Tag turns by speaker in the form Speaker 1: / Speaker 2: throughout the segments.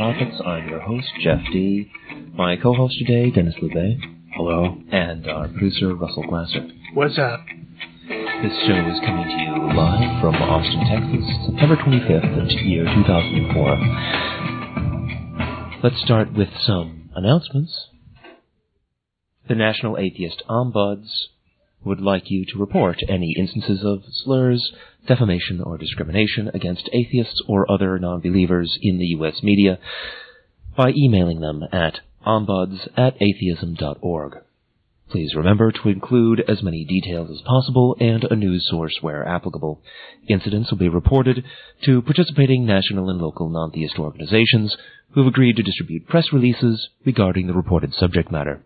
Speaker 1: Topics. I'm your host, Jeff D. My co-host today, Dennis Loubet.
Speaker 2: Hello.
Speaker 1: And our producer, Russell Glasser.
Speaker 3: What's up?
Speaker 1: This show is coming to you live from Austin, Texas, September 25th, of the year 2004. Let's start with some announcements. The National Atheist Ombuds would like you to report any instances of slurs, defamation, or discrimination against atheists or other non-believers in the U.S. media by emailing them at ombuds@atheism.org. Please remember to include as many details as possible and a news source where applicable. Incidents will be reported to participating national and local non-theist organizations who have agreed to distribute press releases regarding the reported subject matter.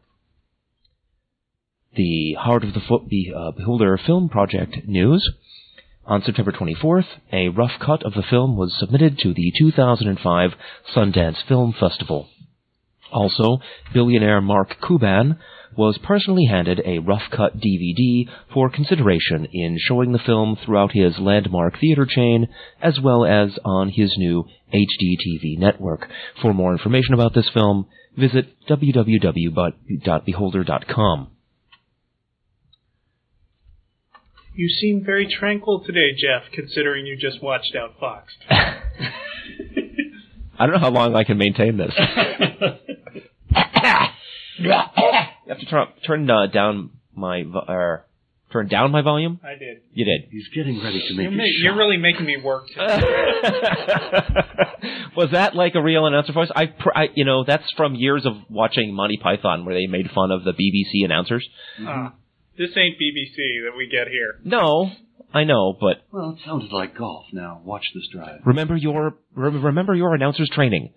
Speaker 1: The Heart of the Beholder Film Project news. On September 24th, a rough cut of the film was submitted to the 2005 Sundance Film Festival. Also, billionaire Mark Cuban was personally handed a rough-cut DVD for consideration in showing the film throughout his landmark theater chain, as well as on his new HDTV network. For more information about this film, visit www.beholder.com.
Speaker 3: You seem very tranquil today, Jeff, considering you just watched Outfoxed.
Speaker 1: I don't know how long I can maintain this. You have to turn down my volume?
Speaker 3: I did.
Speaker 1: You did.
Speaker 2: He's getting ready to make
Speaker 3: You're really making me work today.
Speaker 1: Was that like a real announcer voice? That's from years of watching Monty Python where they made fun of the BBC announcers.
Speaker 3: This ain't BBC that we get here.
Speaker 1: No, I know, but...
Speaker 2: Well, it sounded like golf. Now, watch this drive.
Speaker 1: Remember your announcer's training.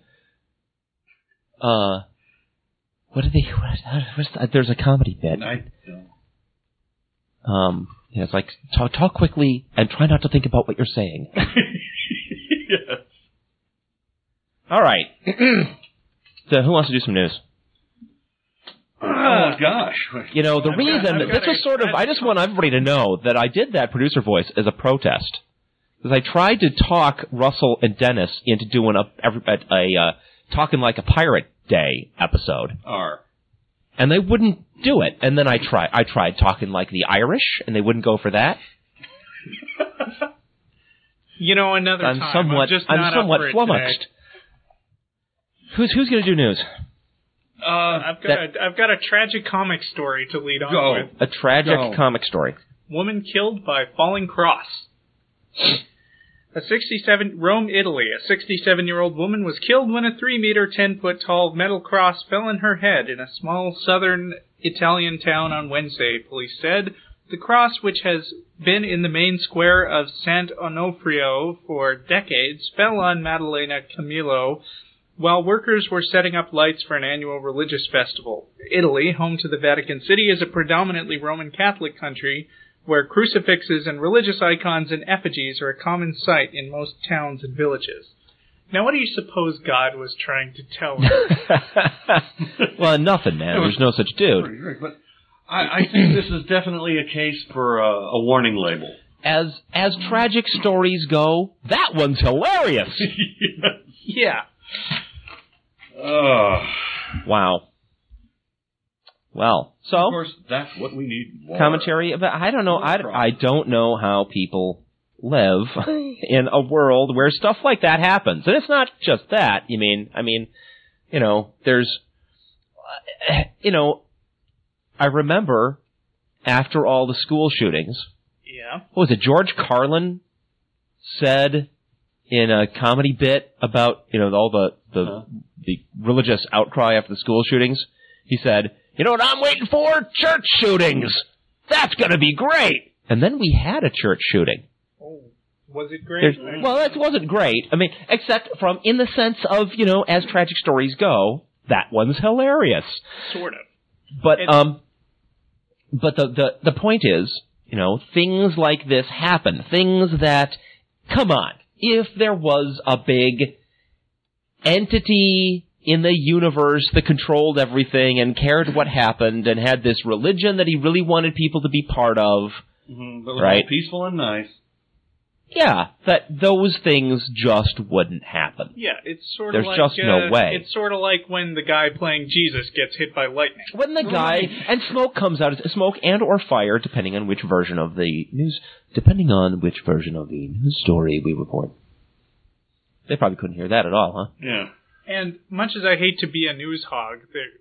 Speaker 1: There's a comedy bit.
Speaker 2: I don't.
Speaker 1: It's like, talk quickly and try not to think about what you're saying.
Speaker 3: Yes.
Speaker 1: All right. So who wants to do some news?
Speaker 2: Oh, gosh.
Speaker 1: The reason, this was sort of, I just want everybody to know that I did that producer voice as a protest. Because I tried to talk Russell and Dennis into doing a Talking Like a Pirate Day episode. And they wouldn't do it. And then I tried talking like the Irish, and they wouldn't go for that.
Speaker 3: Another time. I'm somewhat
Speaker 1: flummoxed. Who's going to do news?
Speaker 3: I've got a tragic comic story to lead on with.
Speaker 1: A tragic comic story.
Speaker 3: Woman killed by falling cross. Rome, Italy. A 67-year-old woman was killed when a 3-meter, 10-foot-tall metal cross fell on her head in a small southern Italian town on Wednesday, police said. The cross, which has been in the main square of Sant'Onofrio for decades, fell on Maddalena Camillo while workers were setting up lights for an annual religious festival. Italy, home to the Vatican City, is a predominantly Roman Catholic country where crucifixes and religious icons and effigies are a common sight in most towns and villages. Now, what do you suppose God was trying to tell us?
Speaker 1: Well, nothing, man. There's no such dude.
Speaker 2: But I think this is definitely a case for a warning label.
Speaker 1: As tragic stories go, that one's hilarious.
Speaker 3: Yeah.
Speaker 1: Wow. Well, so...
Speaker 2: Of course, that's what we need. More.
Speaker 1: Commentary about... I don't know. I don't know how people live in a world where stuff like that happens. And it's not just that. There's... I remember after all the school shootings...
Speaker 3: Yeah.
Speaker 1: What was it? George Carlin said in a comedy bit about, all the religious outcry after the school shootings. He said... You know what I'm waiting for? Church shootings! That's gonna be great! And then we had a church shooting.
Speaker 3: Oh, was it great?
Speaker 1: Well, it wasn't great. Except in the sense of, as tragic stories go, that one's hilarious.
Speaker 3: Sort of.
Speaker 1: But the point is, things like this happen. Things that, come on, if there was a big entity in the universe that controlled everything and cared what happened and had this religion that he really wanted people to be part of.
Speaker 2: Mm-hmm, but
Speaker 1: right?
Speaker 2: Peaceful and nice.
Speaker 1: Yeah, that those things just wouldn't happen.
Speaker 3: Yeah, it's sort of
Speaker 1: There's
Speaker 3: like...
Speaker 1: just no way.
Speaker 3: It's sort of like when the guy playing Jesus gets hit by lightning.
Speaker 1: When the guy, and smoke comes out, smoke and or fire, depending on which version of the news story we report. They probably couldn't hear that at all, huh?
Speaker 2: Yeah.
Speaker 3: And much as I hate to be a news hog,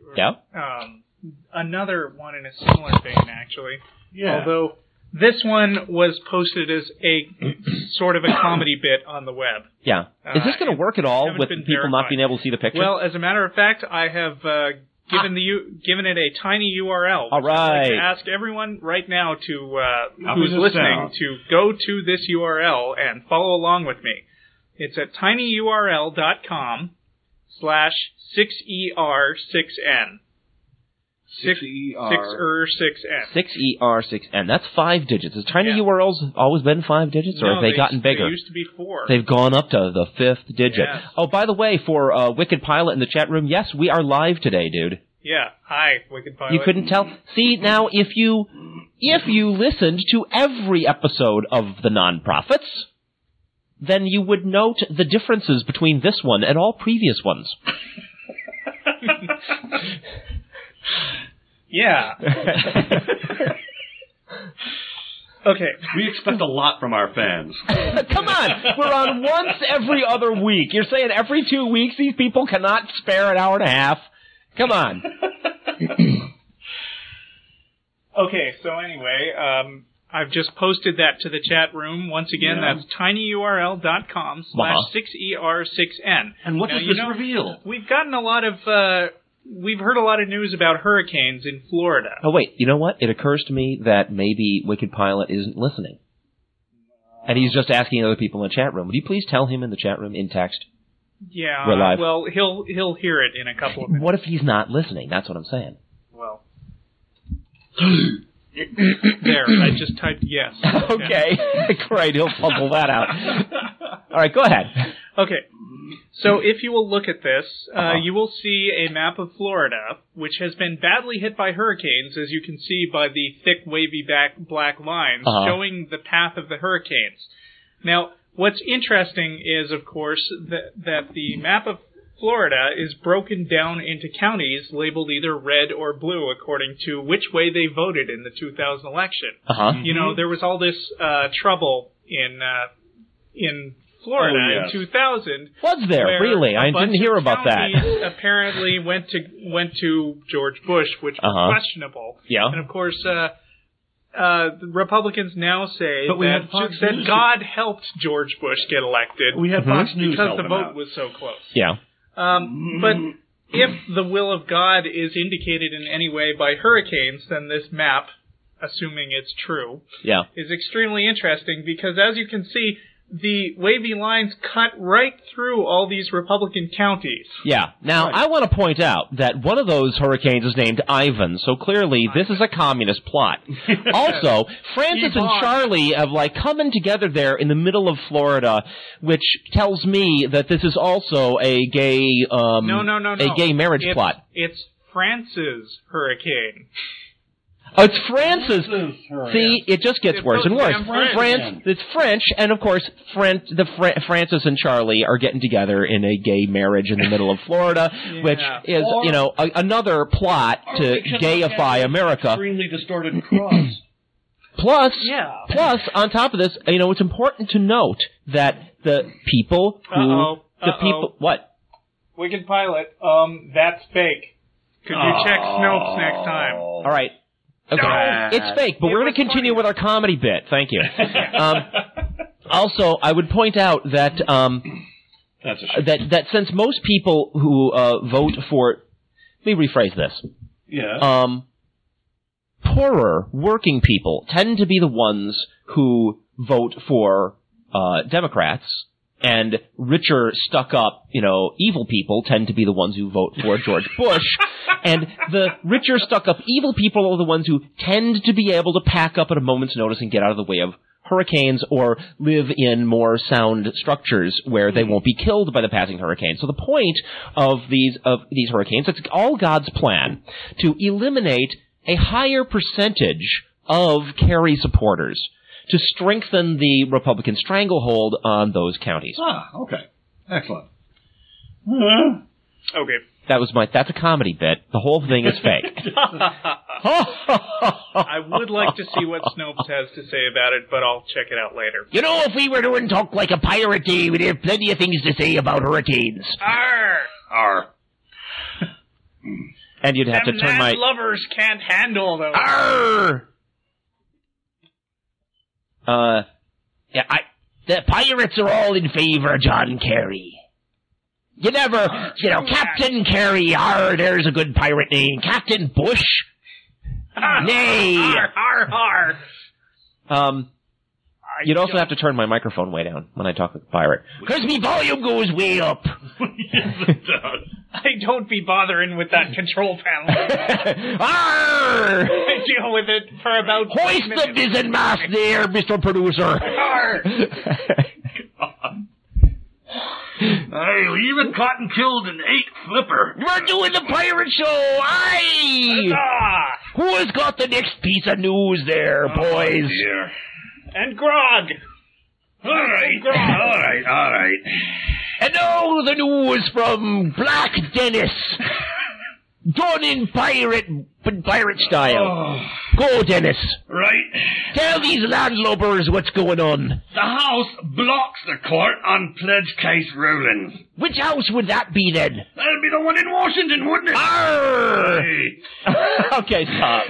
Speaker 3: another one in a similar vein, actually.
Speaker 2: Yeah.
Speaker 3: Although this one was posted as a sort of a comedy bit on the web.
Speaker 1: Yeah. Is this going to work at all with people
Speaker 3: verified.
Speaker 1: not being able to see the picture?
Speaker 3: Well, as a matter of fact, I have given it a tiny URL.
Speaker 1: All right.
Speaker 3: I'd like to ask everyone right now who's listening to go to this URL and follow along with me. It's at tinyurl.com/6ER6N. 6ER6N.
Speaker 1: 6ER6N. That's 5 digits. Has tinyurls always been 5 digits, or have they gotten bigger?
Speaker 3: They used to be 4.
Speaker 1: They've gone up to the 5th digit.
Speaker 3: Yes.
Speaker 1: Oh, by the way, for Wicked Pilot in the chat room, yes, we are live today, dude.
Speaker 3: Yeah. Hi, Wicked Pilot.
Speaker 1: You couldn't tell? See, now, if you listened to every episode of The Non-Prophets, then you would note the differences between this one and all previous ones.
Speaker 3: Yeah. Okay.
Speaker 2: We expect a lot from our fans.
Speaker 1: Come on! We're on once every other week. You're saying every 2 weeks these people cannot spare an hour and a half? Come on.
Speaker 3: Okay, so anyway, I've just posted that to the chat room. Once again, that's tinyurl.com/6ER6N.
Speaker 2: And what does this reveal?
Speaker 3: We've gotten a lot of... We've heard a lot of news about hurricanes in Florida.
Speaker 1: Oh, wait. You know what? It occurs to me that maybe Wicked Pilot isn't listening. And he's just asking other people in the chat room. Would you please tell him in the chat room in text?
Speaker 3: Yeah.
Speaker 1: We're live.
Speaker 3: Well, he'll hear it in a couple of minutes.
Speaker 1: What if he's not listening? That's what I'm saying.
Speaker 3: Well. There. I just typed yes.
Speaker 1: Okay. Great. He'll puzzle that out. All right. Go ahead.
Speaker 3: Okay. So if you will look at this, you will see a map of Florida, which has been badly hit by hurricanes, as you can see by the thick, wavy black lines showing the path of the hurricanes. Now, what's interesting is, of course, that the map of Florida is broken down into counties labeled either red or blue according to which way they voted in the 2000 election. You know, there was all this trouble in Florida in 2000.
Speaker 1: Was there really? I didn't hear about that.
Speaker 3: Apparently went to George Bush, which was questionable.
Speaker 1: Yeah.
Speaker 3: And of course, the Republicans now say that God helped George Bush get elected.
Speaker 2: We had Fox News
Speaker 3: because the vote was so close.
Speaker 1: Yeah.
Speaker 3: But if the will of God is indicated in any way by hurricanes, then this map, assuming it's true, is extremely interesting because, as you can see, the wavy lines cut right through all these Republican counties.
Speaker 1: Yeah. Now, I want to point out that one of those hurricanes is named Ivan, so clearly this is a communist plot. Also, Francis and Charlie have, coming together there in the middle of Florida, which tells me that this is also a gay, a gay marriage plot.
Speaker 3: It's France's hurricane.
Speaker 1: Oh, it's France's. See, it just gets worse and worse. It's French, and of course, Francis and Charlie are getting together in a gay marriage in the middle of Florida, which is, another plot to gayify America.
Speaker 2: Extremely distorted cross.
Speaker 1: Plus, on top of this, it's important to note that the people who what?
Speaker 3: Wicked Pilot, that's fake. Could you check Snopes next time?
Speaker 1: All right. Okay. It's fake, but we're going to continue with our comedy bit. Thank you. Also, I would point out that that since most people who vote for, let me rephrase this.
Speaker 2: Yeah.
Speaker 1: Poorer working people tend to be the ones who vote for Democrats. And richer, stuck-up, evil people tend to be the ones who vote for George Bush. And the richer, stuck-up, evil people are the ones who tend to be able to pack up at a moment's notice and get out of the way of hurricanes or live in more sound structures where they won't be killed by the passing hurricane. So the point of these hurricanes, it's all God's plan to eliminate a higher percentage of Kerry supporters. to strengthen the Republican stranglehold on those counties.
Speaker 2: Ah, okay. Excellent.
Speaker 3: Okay.
Speaker 1: That's a comedy bit. The whole thing is fake.
Speaker 3: I would like to see what Snopes has to say about it, but I'll check it out later.
Speaker 4: You know, if we were doing talk like a pirate, we'd have plenty of things to say about hurricanes.
Speaker 3: Arr!
Speaker 2: Arr.
Speaker 1: And you'd have to turn my...
Speaker 3: lovers can't handle those.
Speaker 4: Arr! The pirates are all in favor of John Kerry. You never, Captain Kerry, there's a good pirate name. Captain Bush? Nay.
Speaker 1: You'd also have to turn my microphone way down when I talk like a pirate.
Speaker 4: Because me volume goes way up.
Speaker 2: Yes, it does.
Speaker 3: I don't be bothering with that control panel.
Speaker 4: Arr!
Speaker 3: I deal with it for about
Speaker 4: Hoist the mizzen mast there, Mr. Producer.
Speaker 3: Arr!
Speaker 2: Hey, we even caught and killed an 8 flipper.
Speaker 4: We're doing the pirate show, aye!
Speaker 3: Ah!
Speaker 4: Who has got the next piece of news there, boys?
Speaker 2: Dear.
Speaker 3: And grog!
Speaker 2: All right.
Speaker 4: And now the news from Black Dennis. Done in pirate style.
Speaker 2: Oh,
Speaker 4: Go, Dennis.
Speaker 2: right.
Speaker 4: Tell these landlubbers what's going on.
Speaker 2: The House blocks the court on pledge case rulings.
Speaker 4: Which house would that be, then?
Speaker 2: That'd be the one in Washington, wouldn't it?
Speaker 4: Arr!
Speaker 2: Hey.
Speaker 1: Okay, stop.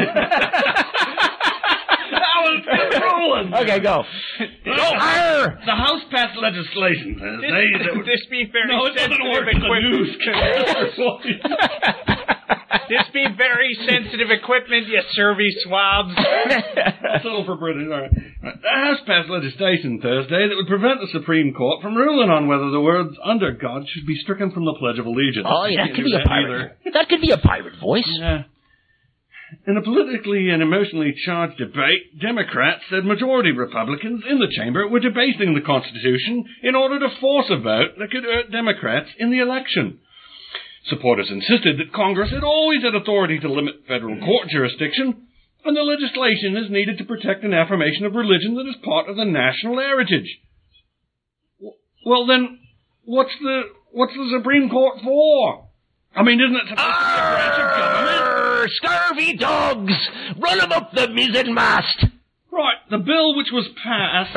Speaker 2: That was rolling.
Speaker 1: Okay, go.
Speaker 4: Arr!
Speaker 2: The House passed legislation Thursday that would...
Speaker 3: This be very
Speaker 2: No, it doesn't
Speaker 3: sensitive
Speaker 2: work in the
Speaker 3: equipment.
Speaker 2: news.
Speaker 3: This be very sensitive equipment, you survey swabs.
Speaker 2: That's all for British. All right. The House passed legislation Thursday that would prevent the Supreme Court from ruling on whether the words "under God" should be stricken from the Pledge of Allegiance.
Speaker 4: Oh, yeah, that
Speaker 2: Can't
Speaker 4: could
Speaker 2: do
Speaker 4: be a
Speaker 2: that
Speaker 4: pirate. That could be a pirate voice.
Speaker 2: Yeah. In a politically and emotionally charged debate, Democrats said majority Republicans in the chamber were debasing the Constitution in order to force a vote that could hurt Democrats in the election. Supporters insisted that Congress had always had authority to limit federal court jurisdiction, and the legislation is needed to protect an affirmation of religion that is part of the national heritage. Well, then, what's the Supreme Court for? I mean, isn't it supposed to be a branch of government?
Speaker 4: Scurvy dogs! Run 'em up the mizzen mast!
Speaker 2: Right, the bill which was passed,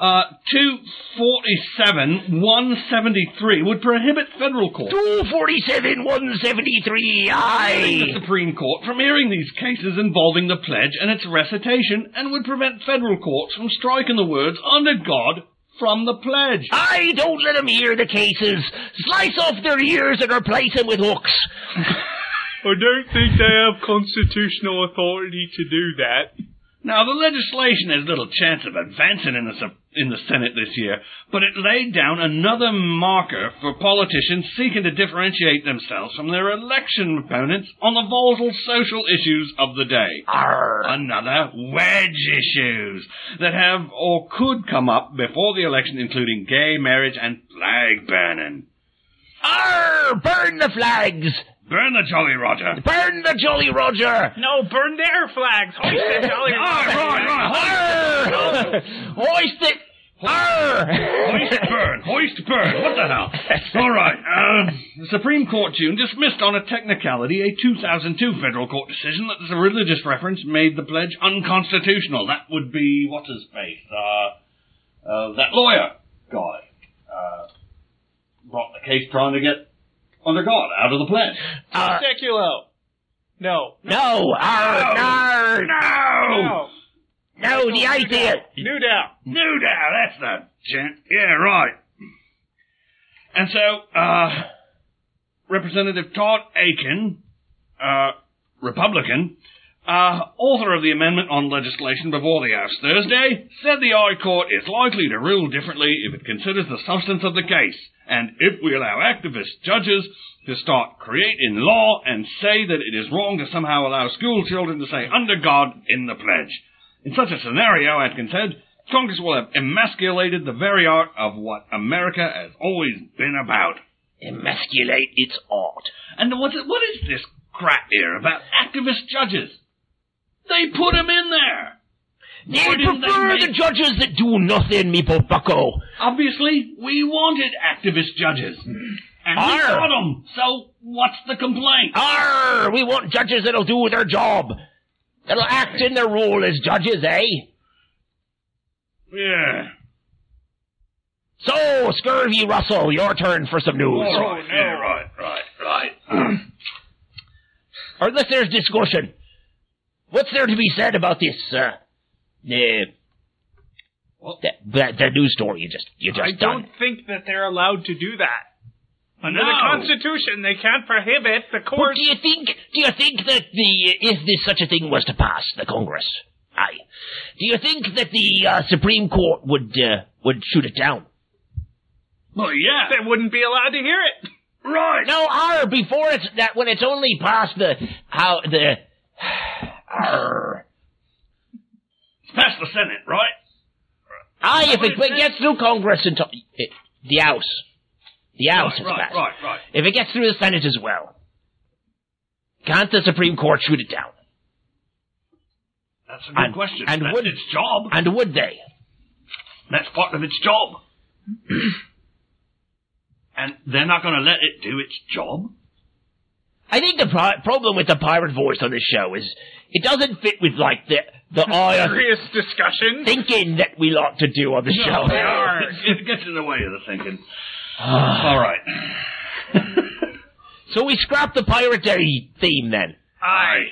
Speaker 2: 247-173, would prohibit federal courts.
Speaker 4: 247-173, aye!
Speaker 2: The Supreme Court from hearing these cases involving the pledge and its recitation, and would prevent federal courts from striking the words "under God" from the pledge.
Speaker 4: I don't let 'em hear the cases. Slice off their ears and replace 'em with hooks.
Speaker 3: I don't think they have constitutional authority to do that.
Speaker 2: Now, the legislation has little chance of advancing in the Senate this year, but it laid down another marker for politicians seeking to differentiate themselves from their election opponents on the volatile social issues of the day.
Speaker 4: Arr.
Speaker 2: Another wedge issues that have or could come up before the election, including gay marriage and flag burning.
Speaker 4: Arr! Burn the flags!
Speaker 2: Burn the Jolly Roger.
Speaker 4: Burn the Jolly Roger!
Speaker 3: No, burn their flags! Hoist the Jolly Roger!
Speaker 4: Arr! Hoist it! Arr!
Speaker 2: Hoist burn. What the hell? All right. The Supreme Court June dismissed on a technicality a 2002 federal court decision that as a religious reference made the pledge unconstitutional. That would be, what's his face? That lawyer guy. Brought the case trying to get under God out of the pledge.
Speaker 3: Seculo. No.
Speaker 4: No! Arr! Arr!
Speaker 2: No!
Speaker 4: No, the idea!
Speaker 3: Newdow.
Speaker 2: That's the gent. Yeah, right. And so, Representative Todd Akin, Republican, author of the amendment on legislation before the House Thursday, said the High Court is likely to rule differently if it considers the substance of the case, and if we allow activist judges to start creating law and say that it is wrong to somehow allow school children to say "under God" in the pledge. In such a scenario, Atkins said, Congress will have emasculated the very art of what America has always been about.
Speaker 4: Emasculate its art.
Speaker 2: And what is this crap here about activist judges? They put them in there.
Speaker 4: They prefer the judges that do nothing, me bucko.
Speaker 2: Obviously, we wanted activist judges. And we got them. So, what's the complaint?
Speaker 4: We want judges that'll do their job. That'll act in their role as judges, eh?
Speaker 2: Yeah.
Speaker 4: So, Scurvy Russell, your turn for some news.
Speaker 2: Right.
Speaker 4: Or listeners' discussion. What's there to be said about this, the news story you just
Speaker 3: I
Speaker 4: done?
Speaker 3: don't think that they're allowed to do that. Under the Constitution, they can't prohibit the
Speaker 4: But
Speaker 3: court.
Speaker 4: do you think that if this such a thing was to pass the Congress, do you think that the Supreme Court would shoot it down?
Speaker 2: Well, yeah.
Speaker 3: They wouldn't be allowed to hear it.
Speaker 2: Right.
Speaker 4: No, before when it's only past
Speaker 2: It's past the Senate, right?
Speaker 4: if it gets through Congress and the House. The House is passed.
Speaker 2: Right.
Speaker 4: If it gets through the Senate as well, can't the Supreme Court shoot it down?
Speaker 2: That's a good question.
Speaker 4: And
Speaker 2: that's
Speaker 4: would
Speaker 2: its job.
Speaker 4: And would they?
Speaker 2: That's part of its job. And they're not going to let it do its job?
Speaker 4: I think the problem with the pirate voice on this show is it doesn't fit with, like, the
Speaker 3: Serious discussion.
Speaker 4: thinking that we like to do on the show.
Speaker 2: It gets in the way of the thinking. All right.
Speaker 4: So we scrap the Pirate Day theme, then.
Speaker 2: Aye.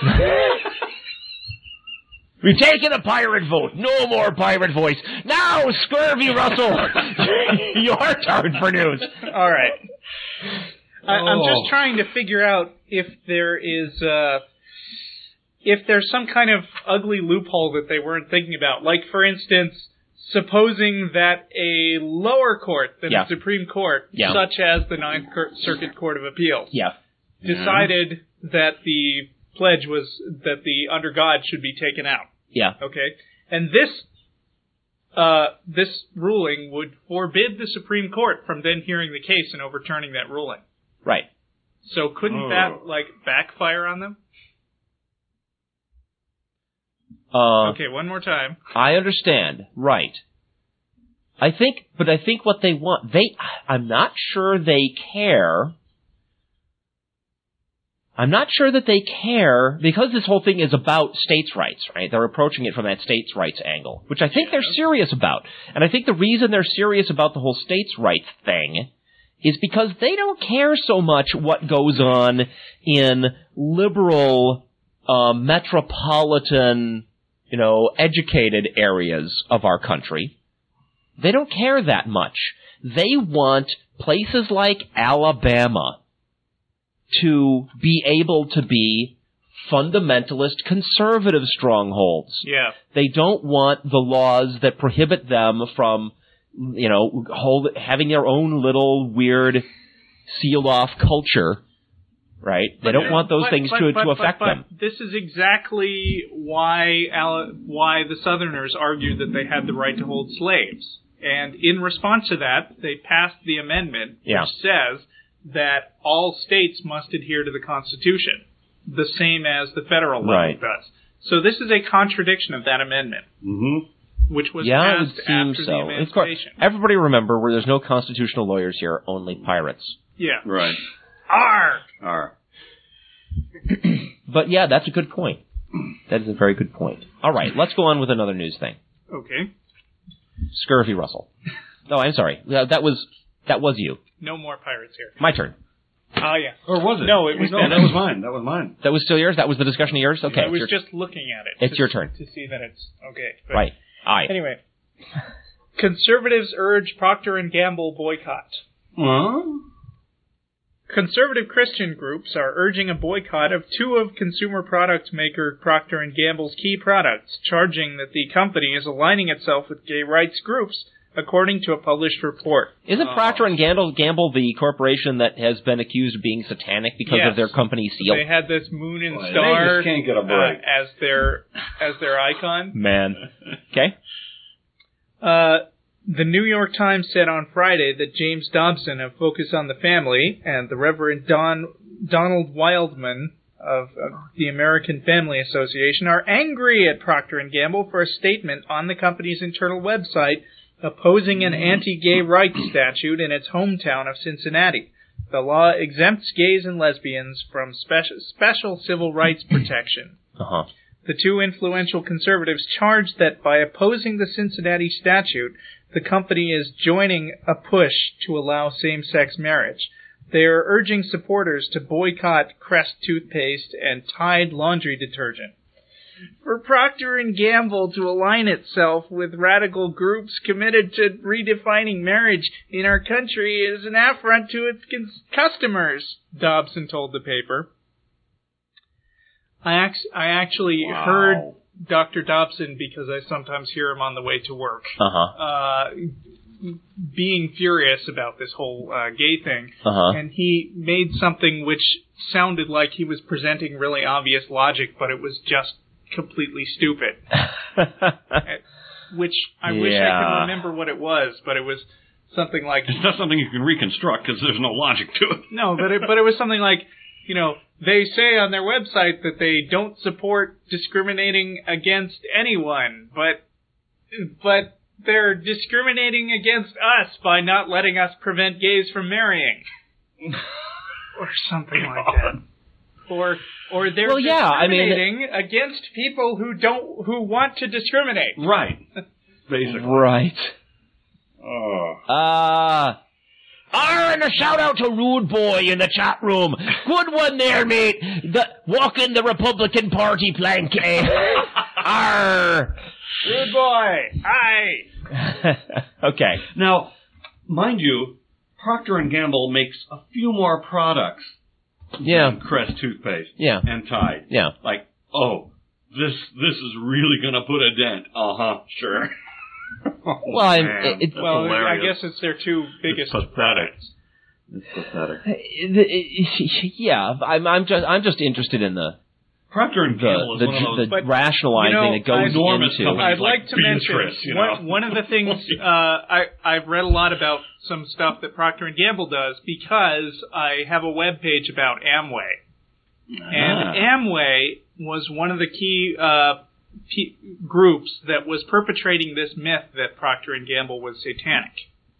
Speaker 4: We've taken a pirate vote. No more pirate voice. Now, Scurvy Russell, your turn for news.
Speaker 3: All right. I'm just trying to figure out if there's some kind of ugly loophole that they weren't thinking about. Like, for instance, supposing that a lower court than the Supreme Court, such as the Ninth Circuit Court of Appeals, decided that the pledge was that the under God should be taken out.
Speaker 1: Yeah.
Speaker 3: Okay? And this ruling would forbid the Supreme Court from then hearing the case and overturning that ruling.
Speaker 1: Right.
Speaker 3: So couldn't that, backfire on them? Okay, one more time.
Speaker 1: I understand. Right. I think what they want, I'm not sure they care. I'm not sure that they care, because this whole thing is about states' rights, right? They're approaching it from that states' rights angle, which I think they're serious about. And I think the reason they're serious about the whole states' rights thing is because they don't care so much what goes on in liberal, metropolitan, educated areas of our country. They don't care that much. They want places like Alabama to be able to be fundamentalist conservative strongholds.
Speaker 3: Yeah.
Speaker 1: They don't want the laws that prohibit them from, having their own little weird sealed-off culture, right? They don't want those things to affect them.
Speaker 3: This is exactly why the Southerners argued that they had the right to hold slaves. And in response to that, they passed the amendment which says that all states must adhere to the Constitution, the same as the federal level does. So this is a contradiction of that amendment, which was passed after the Emancipation.
Speaker 1: Everybody remember, where there's no constitutional lawyers here, only pirates.
Speaker 3: Yeah.
Speaker 2: Right.
Speaker 3: Arr!
Speaker 1: But yeah, that's a good point. That is a very good point. All right, let's go on with another news thing.
Speaker 3: Okay.
Speaker 1: Scurvy Russell. No, I'm sorry. That was you.
Speaker 3: No more pirates here.
Speaker 1: My turn.
Speaker 3: Oh, yeah.
Speaker 2: Or was it?
Speaker 3: No, it was
Speaker 2: that was mine. That was mine.
Speaker 1: That was still yours? That was the discussion of yours? Okay.
Speaker 3: I was just looking at it.
Speaker 1: It's your turn.
Speaker 3: To see that it's okay. But
Speaker 1: right. Aye.
Speaker 3: Anyway. Conservatives urge Procter & Gamble boycott.
Speaker 2: Huh?
Speaker 3: Conservative Christian groups are urging a boycott of two of consumer product maker Procter & Gamble's key products, charging that the company is aligning itself with gay rights groups, according to a published report.
Speaker 1: Isn't Procter & Gamble the corporation that has been accused of being satanic because of their company seal?
Speaker 3: They had this moon and star
Speaker 2: they just can't get a break.
Speaker 3: As their icon.
Speaker 1: Man. Okay.
Speaker 3: The New York Times said on Friday that James Dobson of Focus on the Family and the Reverend Donald Wildman of the American Family Association are angry at Procter & Gamble for a statement on the company's internal website opposing an anti-gay rights statute in its hometown of Cincinnati. The law exempts gays and lesbians from special civil rights protection.
Speaker 1: Uh-huh.
Speaker 3: The two influential conservatives charged that by opposing the Cincinnati statute, the company is joining a push to allow same-sex marriage. They are urging supporters to boycott Crest toothpaste and Tide laundry detergent. For Procter & Gamble to align itself with radical groups committed to redefining marriage in our country is an affront to its customers, Dobson told the paper. I actually heard Dr. Dobson because I sometimes hear him on the way to work. Being furious about this whole gay thing. And he made something which sounded like he was presenting really obvious logic, but it was just completely stupid. Which I wish I could remember what it was, but it was something like...
Speaker 2: It's not something you can reconstruct because there's no logic to it.
Speaker 3: No, but it was something like, you know, they say on their website that they don't support discriminating against anyone, but they're discriminating against us by not letting us prevent gays from marrying. Or something like that. Or they're discriminating against people who want to discriminate.
Speaker 2: Right. Basically.
Speaker 1: Right.
Speaker 4: And a shout out to Rude Boy in the chat room. Good one there, mate. Walking the Republican Party plank. Arr.
Speaker 3: Rude Boy. Hi.
Speaker 1: Okay.
Speaker 2: Now, mind you, Procter & Gamble makes a few more products than Crest toothpaste and Tide.
Speaker 1: Yeah.
Speaker 2: Like, this is really going to put a dent. Sure.
Speaker 1: Well,
Speaker 3: I guess it's their two biggest products.
Speaker 2: It's pathetic.
Speaker 1: Yeah, I'm just interested in the
Speaker 2: Procter & Gamble is one of those...
Speaker 1: the rationalizing that goes into...
Speaker 3: I'd like to mention, one of the things, I've read a lot about some stuff that Procter & Gamble does because I have a web page about Amway. And Amway was one of the key groups that was perpetrating this myth that Procter & Gamble was satanic.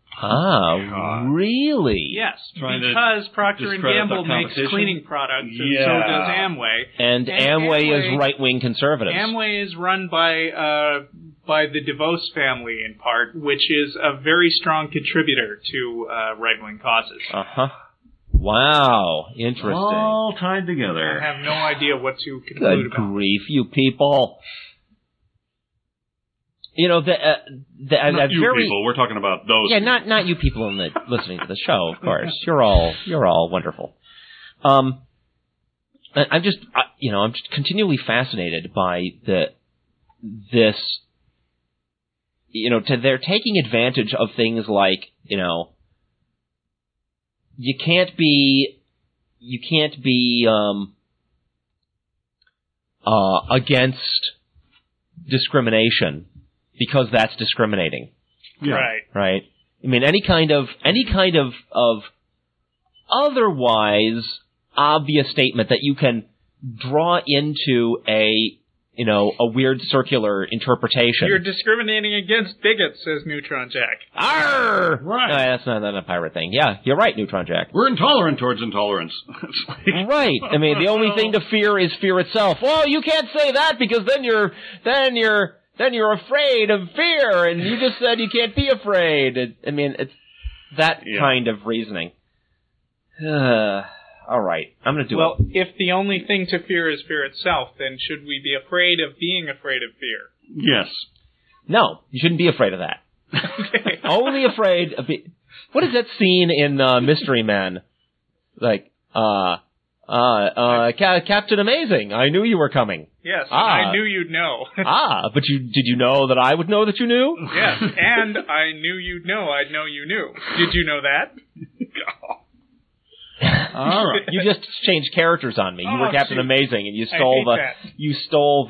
Speaker 1: Really?
Speaker 3: Yes, because Procter & Gamble makes cleaning products, and so does Amway.
Speaker 1: And Amway is right-wing conservatives.
Speaker 3: Amway is run by the DeVos family, in part, which is a very strong contributor to right-wing causes.
Speaker 1: Wow, interesting.
Speaker 2: All tied together.
Speaker 3: I have no idea what to conclude about.
Speaker 1: Good grief, you people. You know,
Speaker 2: not you people. We're talking about those.
Speaker 1: Yeah, not you people listening to the show. Of course, you're all wonderful. I'm just continually fascinated by this. You know, they're taking advantage of things like, you know, you can't be against discrimination. Because that's discriminating.
Speaker 2: Yeah.
Speaker 1: Right. I mean, any kind of otherwise obvious statement that you can draw into a weird circular interpretation.
Speaker 3: You're discriminating against bigots, says Neutron Jack.
Speaker 1: Arr!
Speaker 2: Right.
Speaker 1: No, that's not a pirate thing. Yeah, you're right, Neutron Jack.
Speaker 2: We're intolerant towards intolerance.
Speaker 1: Right. I mean, the only thing to fear is fear itself. Well, you can't say that because then you're afraid of fear, and you just said you can't be afraid. It's that kind of reasoning. All right, I'm going to do it.
Speaker 3: Well, if the only thing to fear is fear itself, then should we be afraid of being afraid of fear?
Speaker 2: Yes.
Speaker 1: No, you shouldn't be afraid of that. Only afraid of... What is that scene in Mystery Men? Like, Captain Amazing, I knew you were coming.
Speaker 3: Yes, I knew you'd know.
Speaker 1: But did you know that I would know that you knew?
Speaker 3: Yes, and I knew you'd know I'd know you knew. Did you know that?
Speaker 1: All right. You just changed characters on me. You were Captain Amazing, and you stole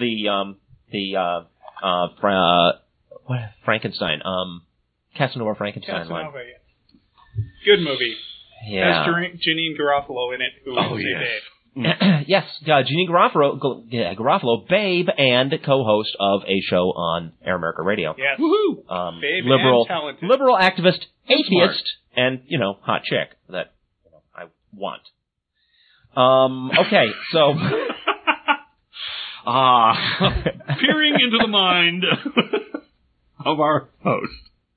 Speaker 1: Frankenstein. Casanova Frankenstein line.
Speaker 3: Good movie.
Speaker 1: Yeah.
Speaker 3: Has Janine Garofalo in it, who is a babe.
Speaker 1: Yes, Jeannie Garofalo, Babe, and co-host of a show on Air America Radio.
Speaker 3: Yes.
Speaker 2: Woohoo!
Speaker 3: Babe
Speaker 1: liberal,
Speaker 3: and talented.
Speaker 1: liberal activist, atheist,
Speaker 2: smart.
Speaker 1: and, hot chick that I want. Okay, so...
Speaker 2: Peering into the mind of our host.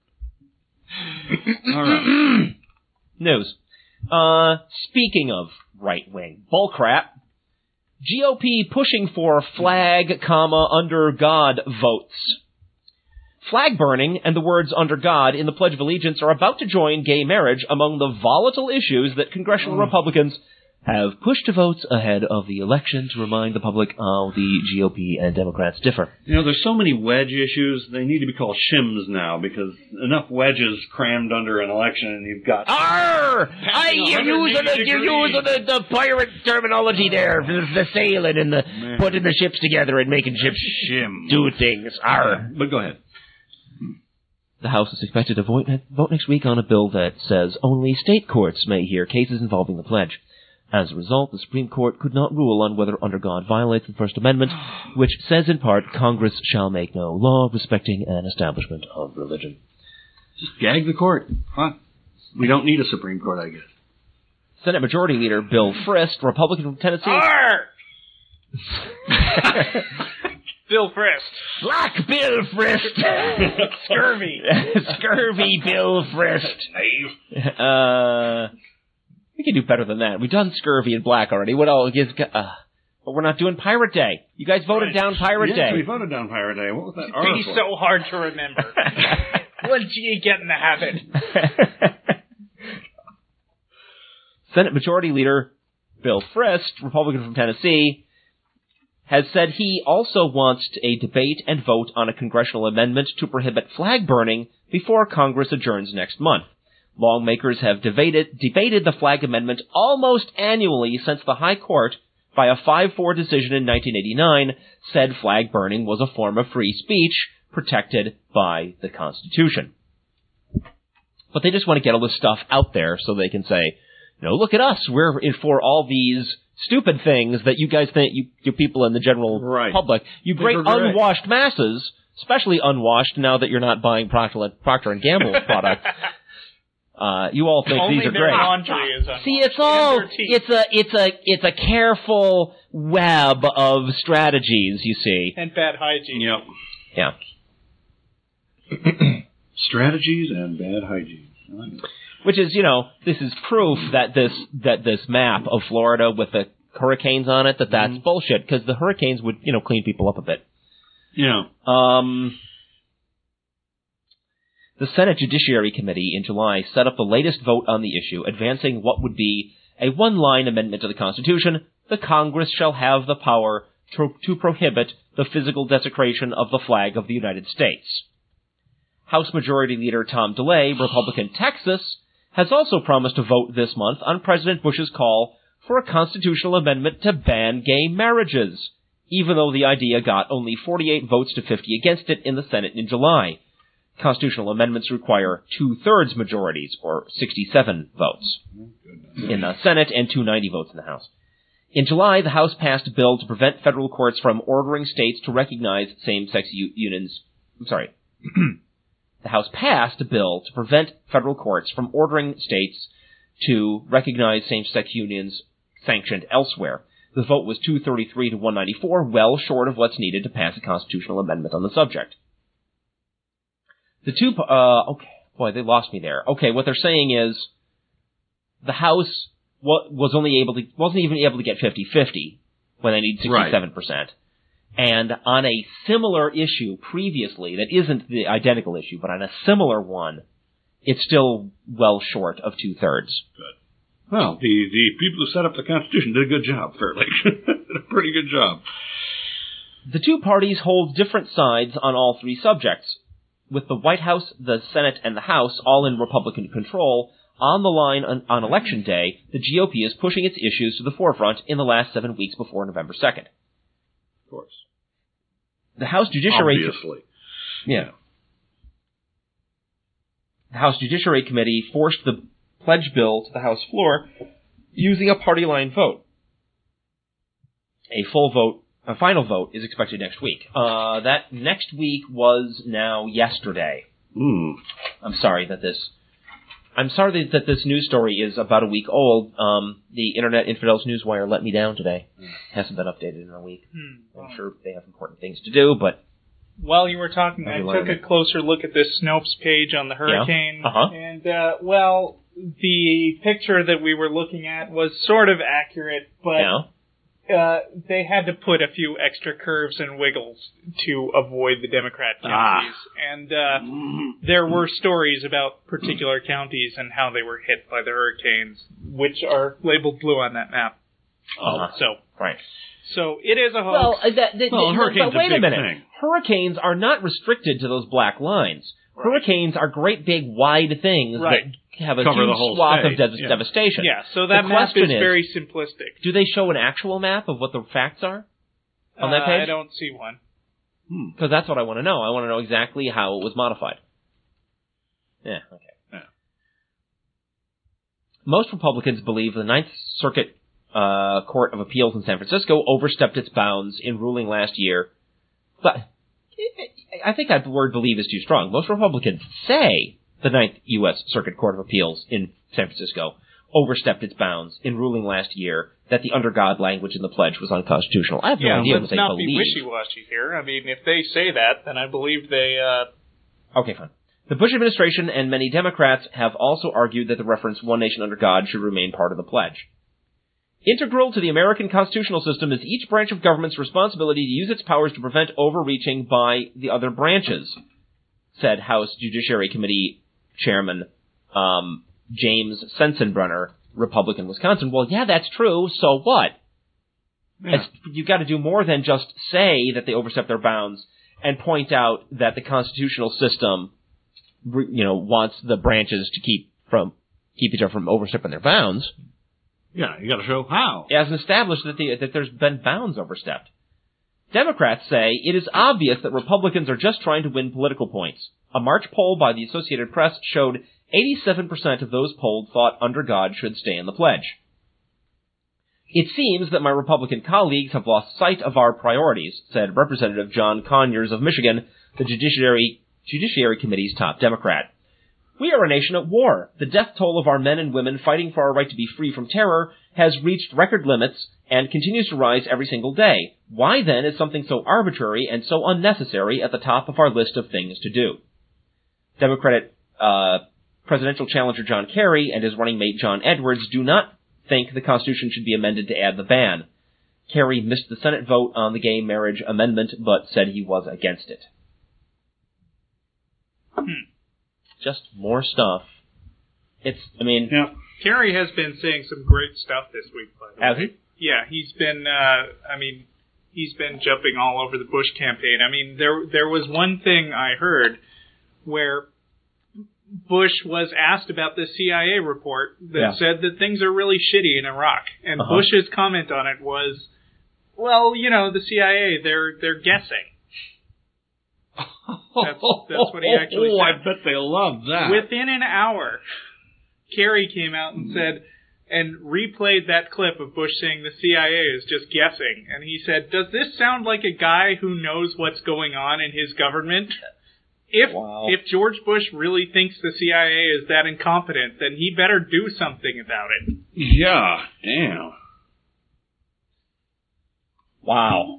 Speaker 2: All right.
Speaker 1: News. Speaking of right-wing bullcrap, GOP pushing for flag, under God votes. Flag burning and the words under God in the Pledge of Allegiance are about to join gay marriage among the volatile issues that congressional Republicans have pushed to votes ahead of the election to remind the public how the GOP and Democrats differ.
Speaker 2: There's so many wedge issues, they need to be called shims now, because enough wedges crammed under an election and you've got...
Speaker 4: Arr! You're using the pirate terminology there, the sailing and the putting the ships together and making ships do things. Arr!
Speaker 2: But go ahead.
Speaker 1: The House is expected to vote next week on a bill that says only state courts may hear cases involving the pledge. As a result, the Supreme Court could not rule on whether under God violates the First Amendment, which says in part, Congress shall make no law respecting an establishment of religion.
Speaker 2: Just gag the court. Huh? We don't need a Supreme Court, I guess.
Speaker 1: Senate Majority Leader Bill Frist, Republican from Tennessee...
Speaker 3: Arr! Bill Frist.
Speaker 4: Black Bill Frist!
Speaker 3: Scurvy.
Speaker 4: Scurvy Bill Frist.
Speaker 1: We can do better than that. We've done scurvy and black already. What else? But we're not doing Pirate Day. You guys voted down Pirate Day.
Speaker 2: We voted down Pirate Day. What was that
Speaker 3: It'd
Speaker 2: article?
Speaker 3: be so hard to remember. Once you get in the habit.
Speaker 1: Senate Majority Leader Bill Frist, Republican from Tennessee, has said he also wants a debate and vote on a congressional amendment to prohibit flag burning before Congress adjourns next month. Lawmakers have debated the flag amendment almost annually since the High Court, by a 5-4 decision in 1989, said flag burning was a form of free speech protected by the Constitution. But they just want to get all this stuff out there so they can say, look at us, we're in for all these stupid things that you guys think, you people in the general public, you great unwashed masses, especially unwashed now that you're not buying Procter & Gamble products. You all think
Speaker 3: only
Speaker 1: these are
Speaker 3: their
Speaker 1: great.
Speaker 3: laundry is unwashed.
Speaker 1: See, it's a careful web of strategies, you see.
Speaker 3: And bad hygiene.
Speaker 2: Yep.
Speaker 1: Yeah.
Speaker 2: Strategies and bad hygiene. I like it.
Speaker 1: Which is, this is proof that this map of Florida with the hurricanes on it, that's bullshit, because the hurricanes would, clean people up a bit.
Speaker 2: Yeah.
Speaker 1: The Senate Judiciary Committee in July set up the latest vote on the issue, advancing what would be a one-line amendment to the Constitution: the Congress shall have the power to prohibit the physical desecration of the flag of the United States. House Majority Leader Tom DeLay, Republican Texas, has also promised to vote this month on President Bush's call for a constitutional amendment to ban gay marriages, even though the idea got only 48 votes to 50 against it in the Senate in July. Constitutional amendments require 2/3 majorities, or 67 votes, in the Senate and 290 votes in the House. In July, the House passed a bill to prevent federal courts from ordering states to recognize same-sex unions. The House passed a bill to prevent federal courts from ordering states to recognize same-sex unions sanctioned elsewhere. The vote was 233 to 194, well short of what's needed to pass a constitutional amendment on the subject. The two, they lost me there. Okay, what they're saying is the House wasn't even able to get 50-50 when they need 67%. And on a similar issue previously, that isn't the identical issue, but on a similar one, it's still well short of 2/3.
Speaker 2: Good. Well, the people who set up the Constitution did a good job, fairly. Did a pretty good job.
Speaker 1: The two parties hold different sides on all three subjects. With the White House, the Senate, and the House all in Republican control, on the line on Election Day, the GOP is pushing its issues to the forefront in the last 7 weeks before November 2nd.
Speaker 2: Of course.
Speaker 1: The House Judiciary...
Speaker 2: Obviously.
Speaker 1: Yeah. The House Judiciary Committee forced the pledge bill to the House floor using a party line vote. a final vote is expected next week. That next week was now yesterday. I'm sorry that this news story is about a week old. The Internet Infidels Newswire let me down today. Hasn't been updated in a week. I'm sure they have important things to do, but...
Speaker 3: While you were talking, I took a closer look at this Snopes page on the hurricane.
Speaker 1: Yeah. Uh-huh.
Speaker 3: And, the picture that we were looking at was sort of accurate, but they had to put a few extra curves and wiggles to avoid the Democrat counties. And there were stories about particular counties and how they were hit by the hurricanes, which are labeled blue on that map. So it is a hoax.
Speaker 2: Hurricanes
Speaker 1: wait
Speaker 2: a
Speaker 1: a minute.
Speaker 2: thing.
Speaker 1: Hurricanes are not restricted to those black lines. Right. Hurricanes are great big wide things that have a
Speaker 2: Cover
Speaker 1: huge
Speaker 2: the whole
Speaker 1: swath
Speaker 2: state.
Speaker 1: of devastation.
Speaker 3: Yeah, so that map is very simplistic.
Speaker 1: Do they show an actual map of what the facts are on that page?
Speaker 3: I don't see one.
Speaker 1: Because that's what I want to know. I want to know exactly how it was modified. Yeah, okay.
Speaker 2: Yeah.
Speaker 1: Most Republicans believe the Ninth Circuit Court of Appeals in San Francisco overstepped its bounds in ruling last year. But I think that word believe is too strong. Most Republicans say the Ninth U.S. Circuit Court of Appeals in San Francisco overstepped its bounds in ruling last year that the under God language in the pledge was unconstitutional. I have no idea what they believe.
Speaker 3: Yeah, let's not be wishy-washy here. I mean, if they say that, then I believe they...
Speaker 1: Okay, fine. The Bush administration and many Democrats have also argued that the reference One Nation Under God should remain part of the pledge. Integral to the American constitutional system is each branch of government's responsibility to use its powers to prevent overreaching by the other branches, said House Judiciary Committee Chairman James Sensenbrenner, Republican, Wisconsin. Well, yeah, that's true. So what? Yeah. You've got to do more than just say that they overstep their bounds and point out that the constitutional system, wants the branches to keep each other from overstepping their bounds.
Speaker 2: Yeah, you got to show how.
Speaker 1: It hasn't established that there's been bounds overstepped. Democrats say it is obvious that Republicans are just trying to win political points. A March poll by the Associated Press showed 87% of those polled thought under God should stay in the pledge. It seems that my Republican colleagues have lost sight of our priorities, said Representative John Conyers of Michigan, the Judiciary Committee's top Democrat. We are a nation at war. The death toll of our men and women fighting for our right to be free from terror has reached record limits and continues to rise every single day. Why then is something so arbitrary and so unnecessary at the top of our list of things to do? Democratic presidential challenger John Kerry and his running mate John Edwards do not think the Constitution should be amended to add the ban. Kerry missed the Senate vote on the gay marriage amendment, but said he was against it. Just more stuff.
Speaker 3: Kerry has been saying some great stuff this week, by the way.
Speaker 1: Has he?
Speaker 3: Yeah, he's been, he's been jumping all over the Bush campaign. I mean, there was one thing I heard where Bush was asked about the CIA report that said that things are really shitty in Iraq. And Bush's comment on it was, well, the CIA, they're guessing. That's what he actually said.
Speaker 2: I bet they love that.
Speaker 3: Within an hour, Kerry came out and said, and replayed that clip of Bush saying the CIA is just guessing. And he said, does this sound like a guy who knows what's going on in his government? If George Bush really thinks the CIA is that incompetent, then he better do something about it.
Speaker 2: Yeah, damn.
Speaker 1: Wow.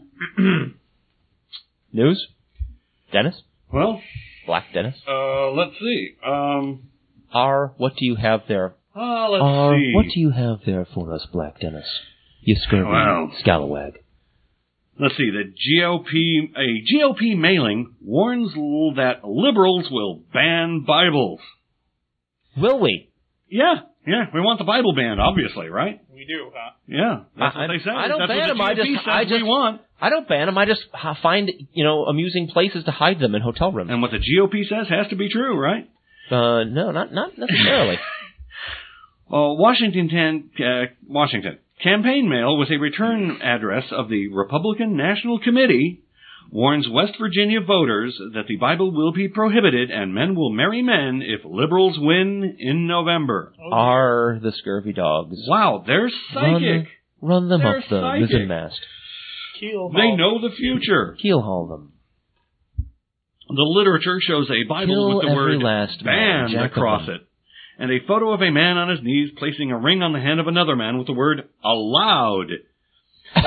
Speaker 1: News? Dennis?
Speaker 2: Well,
Speaker 1: Black Dennis?
Speaker 2: Let's see.
Speaker 1: What do you have there?
Speaker 2: Let's see.
Speaker 1: What do you have there for us, Black Dennis? You scurvy scalawag.
Speaker 2: Let's see. A GOP mailing warns that liberals will ban Bibles.
Speaker 1: Will we?
Speaker 2: Yeah. We want the Bible banned, obviously, right?
Speaker 3: We do, huh?
Speaker 2: Yeah, that's what they say.
Speaker 1: I don't
Speaker 2: that's
Speaker 1: ban them.
Speaker 2: we want.
Speaker 1: I don't ban them. I just find amusing places to hide them in hotel rooms.
Speaker 2: And what the GOP says has to be true, right?
Speaker 1: No, not necessarily.
Speaker 2: Washington. Campaign mail with a return address of the Republican National Committee warns West Virginia voters that the Bible will be prohibited and men will marry men if liberals win in November.
Speaker 1: Are the scurvy dogs.
Speaker 2: Wow, they're psychic.
Speaker 1: Run them up the mizzen mast.
Speaker 3: Keel
Speaker 2: They
Speaker 3: haul.
Speaker 2: know the future.
Speaker 1: Keel haul them.
Speaker 2: The literature shows a Bible
Speaker 1: Kill
Speaker 2: with the
Speaker 1: every
Speaker 2: word
Speaker 1: last man,
Speaker 2: banned
Speaker 1: Jack of
Speaker 2: across
Speaker 1: them.
Speaker 2: it, and a photo of a man on his knees placing a ring on the hand of another man with the word allowed. Wow.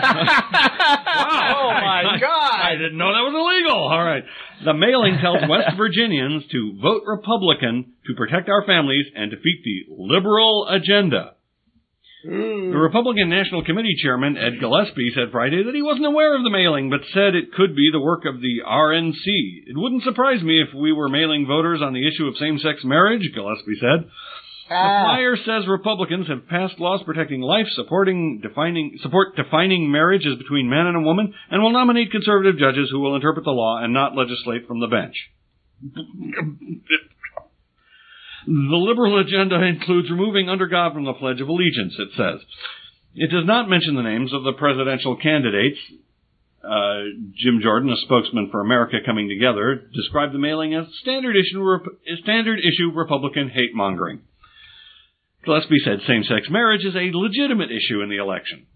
Speaker 3: Oh, my God.
Speaker 2: I didn't know that was illegal. All right. The mailing tells West Virginians to vote Republican to protect our families and defeat the liberal agenda. The Republican National Committee Chairman, Ed Gillespie, said Friday that he wasn't aware of the mailing, but said it could be the work of the RNC. It wouldn't surprise me if we were mailing voters on the issue of same-sex marriage, Gillespie said. The flyer says Republicans have passed laws protecting life, support defining marriage as between man and a woman, and will nominate conservative judges who will interpret the law and not legislate from the bench. The liberal agenda includes removing under God from the Pledge of Allegiance, it says. It does not mention the names of the presidential candidates. Jim Jordan, a spokesman for America Coming Together, described the mailing as standard issue Republican hate-mongering. Gillespie said same-sex marriage is a legitimate issue in the election.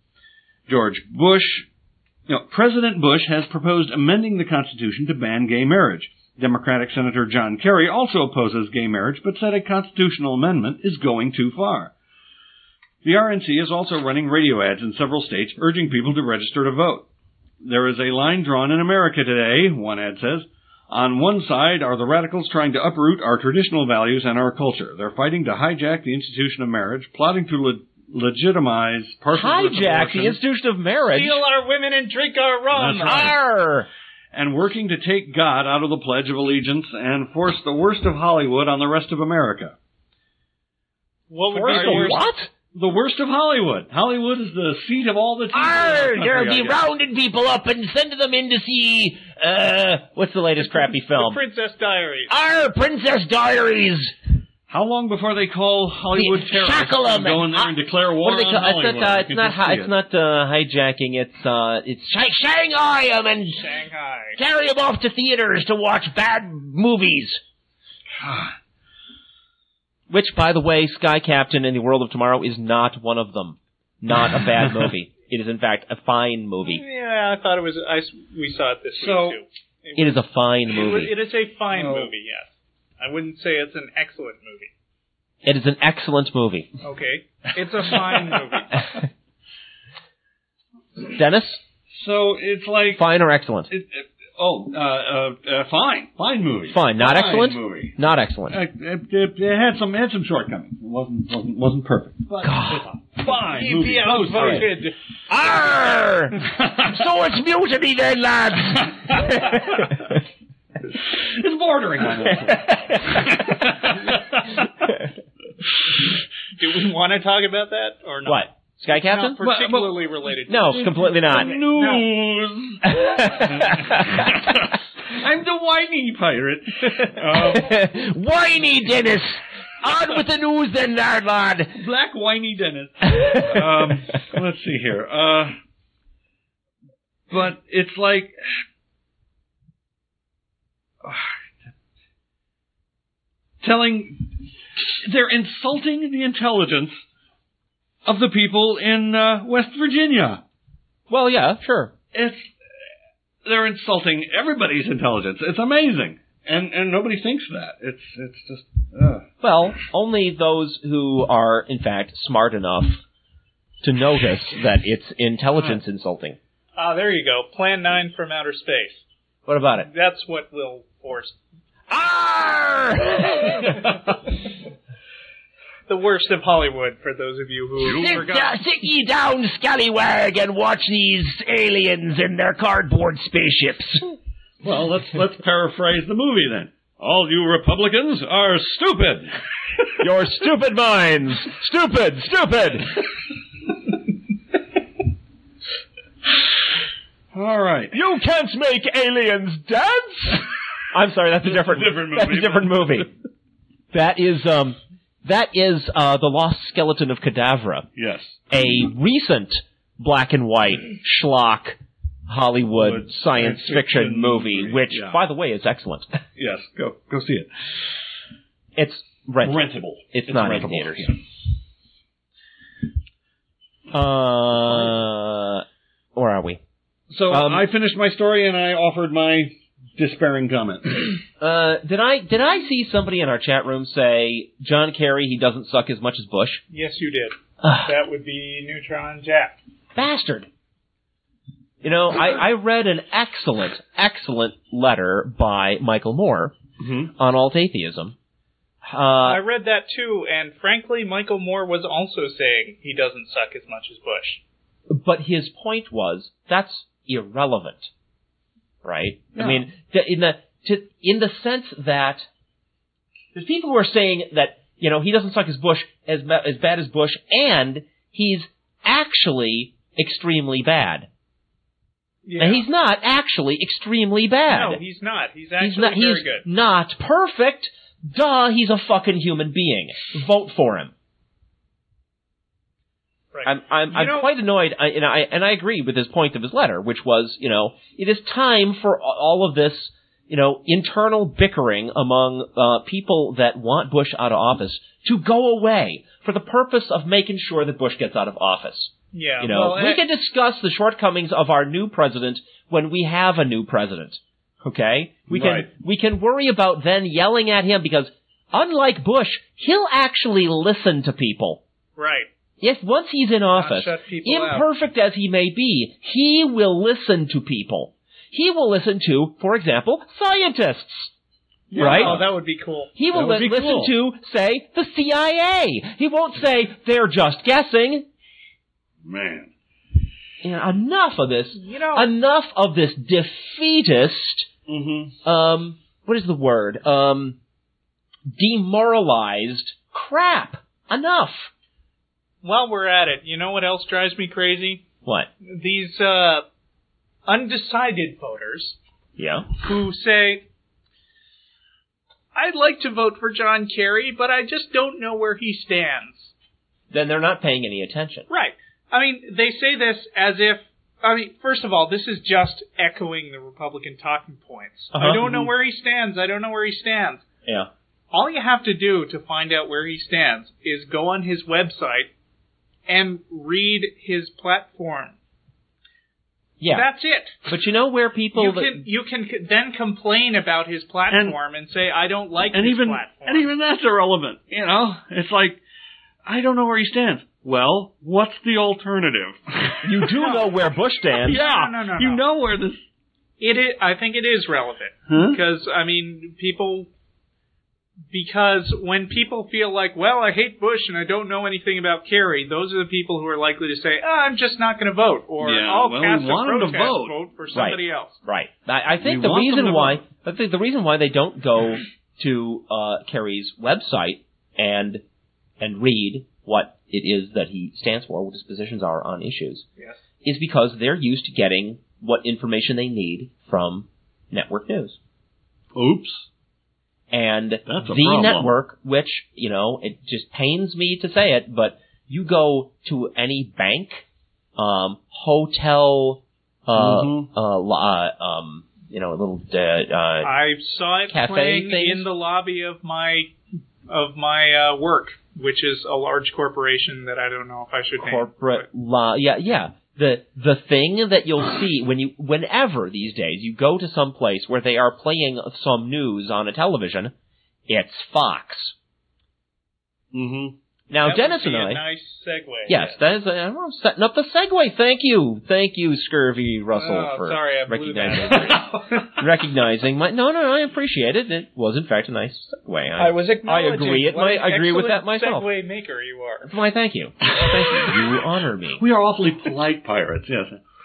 Speaker 2: President Bush has proposed amending the Constitution to ban gay marriage. Democratic Senator John Kerry also opposes gay marriage, but said a constitutional amendment is going too far. The RNC is also running radio ads in several states urging people to register to vote. There is a line drawn in America today, one ad says. On one side are the radicals trying to uproot our traditional values and our culture. They're fighting to hijack the institution of marriage, plotting to legitimize partial
Speaker 1: Hijack the institution of marriage?
Speaker 3: Steal our women and drink our rum.
Speaker 2: That's right.
Speaker 1: Arr!
Speaker 2: And working to take God out of the Pledge of Allegiance and force the worst of Hollywood on the rest of America.
Speaker 3: What would
Speaker 1: Force
Speaker 3: be
Speaker 1: the
Speaker 3: the worst?
Speaker 1: what?
Speaker 2: The worst of Hollywood. Hollywood is the seat of all the evil in the
Speaker 4: Arr,
Speaker 2: country,
Speaker 4: they'll
Speaker 2: I
Speaker 4: be
Speaker 2: guess.
Speaker 4: rounding people up and sending them in to see,
Speaker 1: What's the latest crappy
Speaker 3: The
Speaker 1: film?
Speaker 3: Princess Diaries.
Speaker 4: our Princess Diaries.
Speaker 2: How long before they call Hollywood terrorists
Speaker 4: shackle 'em
Speaker 2: and go in there and declare war
Speaker 1: What do they
Speaker 2: on
Speaker 1: call
Speaker 2: Hollywood?
Speaker 1: It's not hijacking. It's
Speaker 4: Shanghai them and
Speaker 3: Shanghai.
Speaker 4: carry them off to theaters to watch bad movies.
Speaker 1: which, by the way, Sky Captain in the World of Tomorrow is not one of them. Not a bad movie. It is in fact a fine movie.
Speaker 3: Yeah, I thought it was. We saw it this week too.
Speaker 1: It is a fine movie.
Speaker 3: It is a fine movie. Yes, I wouldn't say it's an excellent movie.
Speaker 1: It is an excellent movie.
Speaker 3: Okay, it's a fine movie.
Speaker 1: Dennis,
Speaker 2: So it's like...
Speaker 1: fine or excellent?
Speaker 2: Fine. Fine movie.
Speaker 1: Fine, not
Speaker 2: Fine
Speaker 1: excellent.
Speaker 2: movie.
Speaker 1: Not excellent.
Speaker 2: It had some shortcomings. It wasn't perfect. But
Speaker 1: God.
Speaker 2: it's a fine
Speaker 3: He'd
Speaker 2: movie.
Speaker 3: be outvoted.
Speaker 4: Arr! So it's mutiny then, lads.
Speaker 2: It's bordering on that.
Speaker 3: Do we want to talk about that or not?
Speaker 1: What? Sky Captain?
Speaker 3: Not particularly related.
Speaker 1: No, completely not.
Speaker 2: News. I'm the whiny pirate.
Speaker 4: Whiny Dennis. On with the news then, lad.
Speaker 2: Black whiny Dennis. Let's see here. But it's like... They're insulting the intelligence of the people in West Virginia.
Speaker 1: Well, yeah, sure.
Speaker 2: They're insulting everybody's intelligence. It's amazing. And nobody thinks that. It's just...
Speaker 1: Well, only those who are, in fact, smart enough to notice that it's intelligence insulting.
Speaker 3: There you go. Plan 9 from outer space.
Speaker 1: What about it?
Speaker 3: That's what will force...
Speaker 4: Arr!
Speaker 3: The worst of Hollywood, for those of you who forgot.
Speaker 4: Sit ye down, scallywag, and watch these aliens in their cardboard spaceships.
Speaker 2: Well, let's paraphrase the movie then. All you Republicans are stupid.
Speaker 1: Your stupid minds! Stupid! Stupid!
Speaker 2: All right.
Speaker 1: You can't make aliens dance! I'm sorry, that's a different
Speaker 2: movie.
Speaker 1: That's a different movie. That is The Lost Skeleton of Cadavra.
Speaker 2: Yes.
Speaker 1: A recent black and white schlock Hollywood science fiction movie, which, by the way, is excellent.
Speaker 2: Yes, go see it.
Speaker 1: It's
Speaker 2: Rentable.
Speaker 1: It's not
Speaker 2: rentable.
Speaker 1: in theaters.
Speaker 2: Yeah.
Speaker 1: Where are we?
Speaker 2: So I finished my story and I offered my despairing comment.
Speaker 1: Did I see somebody in our chat room say John Kerry, he doesn't suck as much as Bush?
Speaker 3: Yes, you did. That would be Neutron Jack.
Speaker 1: Bastard. You know, I read an excellent letter by Michael Moore on alt atheism.
Speaker 3: I read that too, and frankly, Michael Moore was also saying he doesn't suck as much as Bush.
Speaker 1: But his point was, that's irrelevant. Right? Yeah. I mean, in the sense that there's people who are saying that, you know, he doesn't suck as Bush as bad as Bush, and he's actually extremely bad. Yeah. And he's not actually extremely bad.
Speaker 3: No, he's not. He's actually very good.
Speaker 1: He's not perfect. Duh, he's a fucking human being. Vote for him. Right. I'm quite annoyed, and I agree with his point of his letter, which was, you know, it is time for all of this, you know, internal bickering among people that want Bush out of office to go away for the purpose of making sure that Bush gets out of office.
Speaker 3: Yeah,
Speaker 1: you know, we can discuss the shortcomings of our new president when we have a new president. Okay? We can worry about then yelling at him because, unlike Bush, he'll actually listen to people.
Speaker 3: Right.
Speaker 1: If once he's in office, imperfect as he may be, he will listen to people. He will listen to, for example, scientists.
Speaker 3: Yeah,
Speaker 1: right?
Speaker 3: Oh, that would be cool.
Speaker 1: He will listen to, say, the CIA. He won't say, they're just guessing.
Speaker 2: Man.
Speaker 1: You know, enough of this. You know, enough of this defeatist. What is the word? Demoralized crap. Enough.
Speaker 3: While we're at it, you know what else drives me crazy?
Speaker 1: What?
Speaker 3: These undecided voters.
Speaker 1: Yeah.
Speaker 3: Who say, I'd like to vote for John Kerry, but I just don't know where he stands.
Speaker 1: Then they're not paying any attention.
Speaker 3: Right. I mean, they say this as if, first of all, this is just echoing the Republican talking points. I don't know where he stands. I don't know where he stands.
Speaker 1: Yeah.
Speaker 3: All you have to do to find out where he stands is go on his website and read his platform.
Speaker 1: Yeah.
Speaker 3: That's it.
Speaker 1: But you know where people...
Speaker 3: You can then complain about his platform and say, I don't like his platform.
Speaker 2: And even that's irrelevant. You know, it's like, I don't know where he stands. Well, what's the alternative?
Speaker 1: You do know where Bush stands.
Speaker 2: Yeah.
Speaker 3: No.
Speaker 2: You know where this...
Speaker 3: I think it is relevant. Because, Because when people feel like, well, I hate Bush and I don't know anything about Kerry, those are the people who are likely to say, I'm just not going to vote, or I'll cast a protest vote for somebody else.
Speaker 1: Right. I think the reason why they don't go to Kerry's website and read what it is that he stands for, what his positions are on issues, is because they're used to getting what information they need from network news.
Speaker 2: Oops.
Speaker 1: And the network, which, you know, it just pains me to say it, but you go to any bank, hotel, you know, a little
Speaker 3: I saw it
Speaker 1: cafe
Speaker 3: playing
Speaker 1: things
Speaker 3: in the lobby of my work, which is a large corporation that I don't know if I should name.
Speaker 1: Corporate yeah. The thing that you'll see whenever these days you go to some place where they are playing some news on a television, it's Fox. Now,
Speaker 3: that
Speaker 1: Dennis
Speaker 3: would be
Speaker 1: and I...
Speaker 3: a nice segue.
Speaker 1: Yes, that is... I'm setting up the segue. Thank you, Scurvy Russell, for
Speaker 3: sorry, I blew
Speaker 1: recognizing my... No, I appreciate it. It was, in fact, a nice segue.
Speaker 3: I was acknowledging
Speaker 1: I agree with that myself.
Speaker 3: Segue maker you are.
Speaker 1: Why, thank you. Thank you. You honor me.
Speaker 2: We are awfully polite pirates, yes.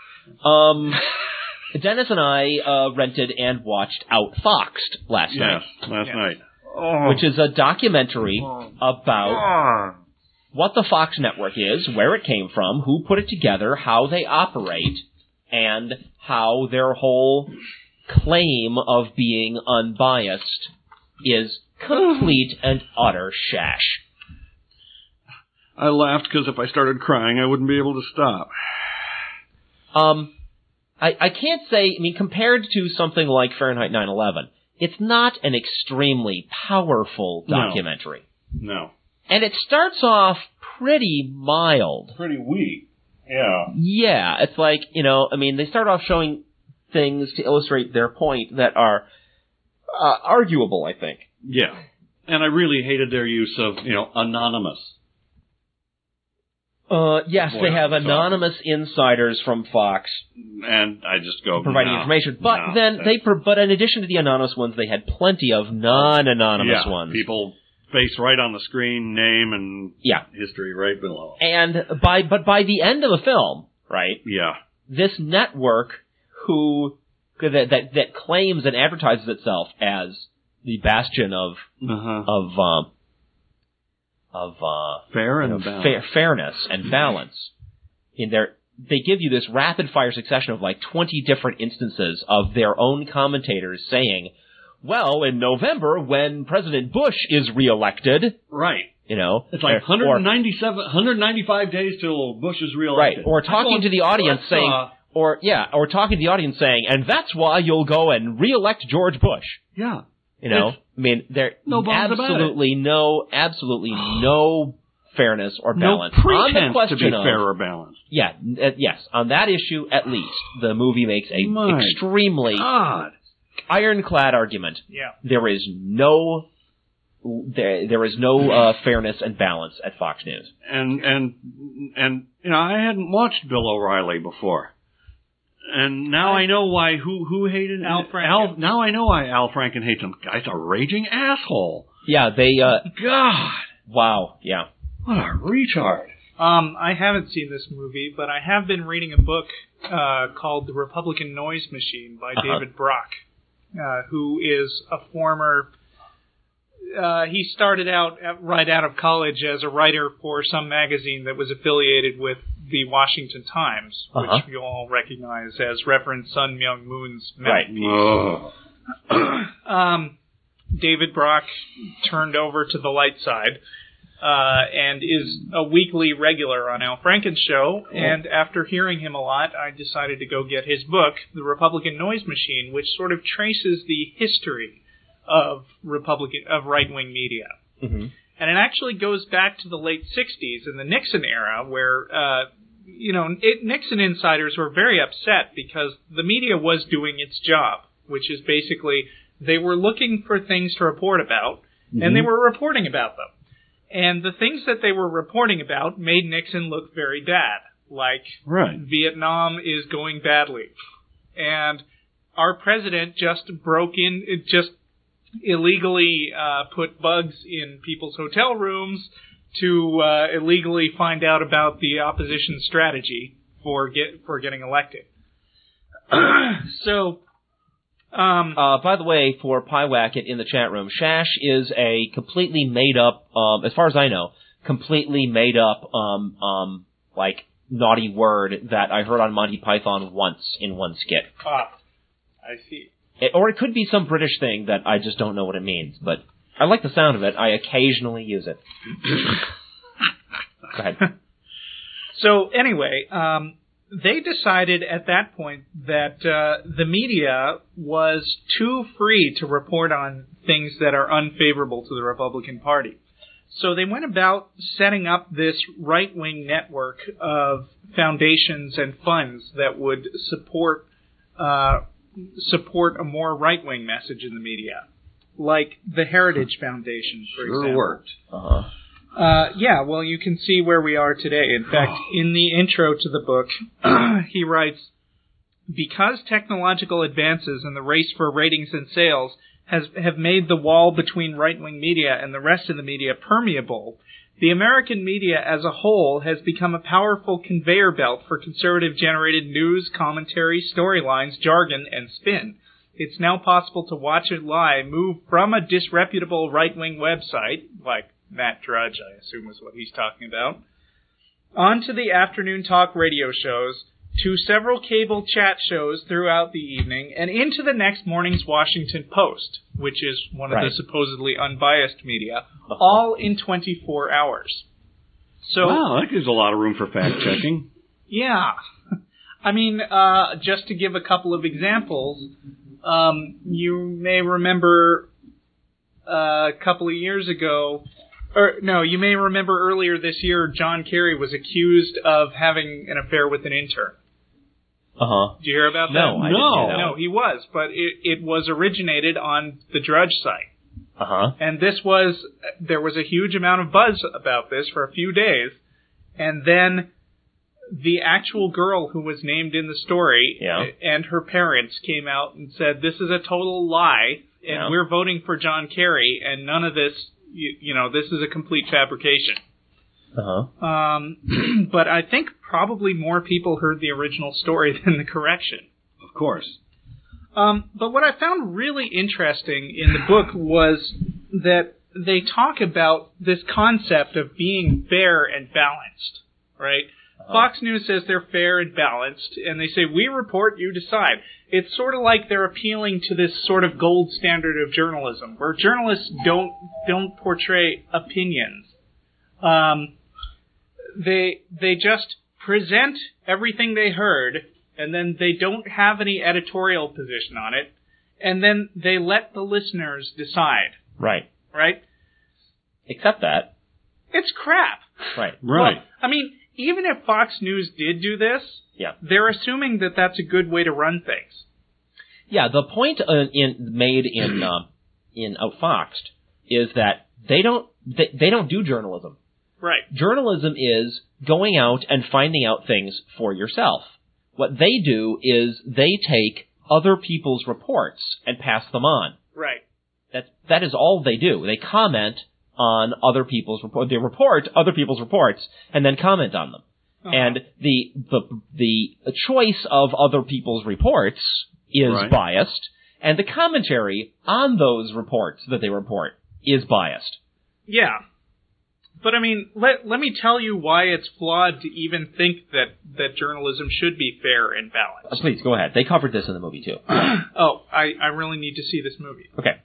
Speaker 1: Dennis and I rented and watched Outfoxed last night.
Speaker 2: Yes, last night.
Speaker 1: Which is a documentary about what the Fox network is, where it came from, who put it together, how they operate, and how their whole claim of being unbiased is complete and utter shash.
Speaker 2: I laughed because if I started crying, I wouldn't be able to stop.
Speaker 1: I can't say, compared to something like Fahrenheit 9/11, it's not an extremely powerful documentary.
Speaker 2: No.
Speaker 1: And it starts off pretty mild.
Speaker 2: Pretty weak. Yeah.
Speaker 1: Yeah, it's like, I mean, they start off showing things to illustrate their point that are arguable, I think.
Speaker 2: Yeah. And I really hated their use of, anonymous.
Speaker 1: Yes, they have anonymous insiders from Fox.
Speaker 2: And I just go,
Speaker 1: providing information. But but in addition to the anonymous ones, they had plenty of non-anonymous ones.
Speaker 2: People face right on the screen, name and history right below.
Speaker 1: And by the end of the film, right?
Speaker 2: Yeah.
Speaker 1: This network that claims and advertises itself as the bastion of
Speaker 2: fair and
Speaker 1: fairness and balance. They give you this rapid fire succession of like 20 different instances of their own commentators saying, well, in November, when President Bush is reelected...
Speaker 2: Right.
Speaker 1: It's
Speaker 2: like 195 days till Bush is reelected.
Speaker 1: Right. Or talking to the audience saying... Or talking to the audience saying, and that's why you'll go and reelect George Bush.
Speaker 2: Yeah.
Speaker 1: I mean, there absolutely no fairness or balance.
Speaker 2: No pretense to be fair or balanced.
Speaker 1: Yeah, yes. On that issue, at least, the movie makes a extremely ironclad argument.
Speaker 3: Yeah.
Speaker 1: There is no fairness and balance at Fox News.
Speaker 2: And I hadn't watched Bill O'Reilly before. And now I know why who hated
Speaker 3: Al Franken.
Speaker 2: Now I know why Al Franken hates him. Guy's a raging asshole.
Speaker 1: Yeah, they
Speaker 2: God.
Speaker 1: Wow, yeah.
Speaker 2: What a retard.
Speaker 3: I haven't seen this movie, but I have been reading a book called The Republican Noise Machine by David Brock, who is a former... he started out right out of college as a writer for some magazine that was affiliated with the Washington Times, which you all recognize as Reverend Sun Myung Moon's mouthpiece. David Brock turned over to the light side and is a weekly regular on Al Franken's show. And after hearing him a lot, I decided to go get his book, The Republican Noise Machine, which sort of traces the history of right-wing media. Mm-hmm. And it actually goes back to the late 60s in the Nixon era where, Nixon insiders were very upset because the media was doing its job, which is basically they were looking for things to report about, and they were reporting about them. And the things that they were reporting about made Nixon look very bad, like Vietnam is going badly. And our president just illegally put bugs in people's hotel rooms to illegally find out about the opposition's strategy for getting elected. So,
Speaker 1: by the way, for Piewacket in the chat room, Shash is a completely made up, as far as I know, completely made up, naughty word that I heard on Monty Python once in one skit.
Speaker 3: I see.
Speaker 1: Or it could be some British thing that I just don't know what it means, but I like the sound of it. I occasionally use it. Go ahead.
Speaker 3: So anyway, they decided at that point that the media was too free to report on things that are unfavorable to the Republican Party. So they went about setting up this right-wing network of foundations and funds that would support a more right-wing message in the media, like the Heritage Foundation, for example.
Speaker 2: Sure worked.
Speaker 3: Well, you can see where we are today. In fact, in the intro to the book, he writes, because technological advances in the race for ratings and sales have made the wall between right-wing media and the rest of the media permeable, the American media as a whole has become a powerful conveyor belt for conservative-generated news, commentary, storylines, jargon, and spin. It's now possible to watch a lie move from a disreputable right-wing website, like Matt Drudge, I assume is what he's talking about, onto the afternoon talk radio shows, to several cable chat shows throughout the evening, and into the next morning's Washington Post, which is one of the supposedly unbiased media, all in 24 hours. So,
Speaker 2: wow, that gives a lot of room for fact-checking.
Speaker 3: Yeah. I mean, just to give a couple of examples, you may remember a couple of years ago, Or, no, you may remember earlier this year, John Kerry was accused of having an affair with an intern.
Speaker 1: Uh-huh.
Speaker 3: Did you hear about that?
Speaker 1: No, I didn't hear that.
Speaker 3: No, he was, but it was originated on the Drudge site.
Speaker 1: Uh-huh.
Speaker 3: And there was a huge amount of buzz about this for a few days, and then the actual girl who was named in the story and her parents came out and said, this is a total lie, and we're voting for John Kerry, and none of this, this is a complete fabrication.
Speaker 1: Uh-huh.
Speaker 3: But I think probably more people heard the original story than the correction.
Speaker 2: Of course.
Speaker 3: But what I found really interesting in the book was that they talk about this concept of being fair and balanced, right? Fox News says they're fair and balanced, and they say, we report, you decide. It's sort of like they're appealing to this sort of gold standard of journalism, where journalists don't portray opinions. They just present everything they heard, and then they don't have any editorial position on it, and then they let the listeners decide.
Speaker 1: Right.
Speaker 3: Right?
Speaker 1: Except that.
Speaker 3: It's crap.
Speaker 1: Right.
Speaker 2: Right.
Speaker 3: Well, I mean, even if Fox News did do this, they're assuming that that's a good way to run things.
Speaker 1: Yeah, the point made in Outfoxed is that they don't do journalism.
Speaker 3: Right.
Speaker 1: Journalism is going out and finding out things for yourself. What they do is they take other people's reports and pass them on.
Speaker 3: Right.
Speaker 1: That is all they do. They comment on other people's reports. They report other people's reports and then comment on them. Uh-huh. And the choice of other people's reports is biased, and the commentary on those reports that they report is biased.
Speaker 3: Yeah. But I mean, let me tell you why it's flawed to even think that journalism should be fair and balanced.
Speaker 1: Please, go ahead. They covered this in the movie, too.
Speaker 3: I really need to see this movie.
Speaker 1: Okay.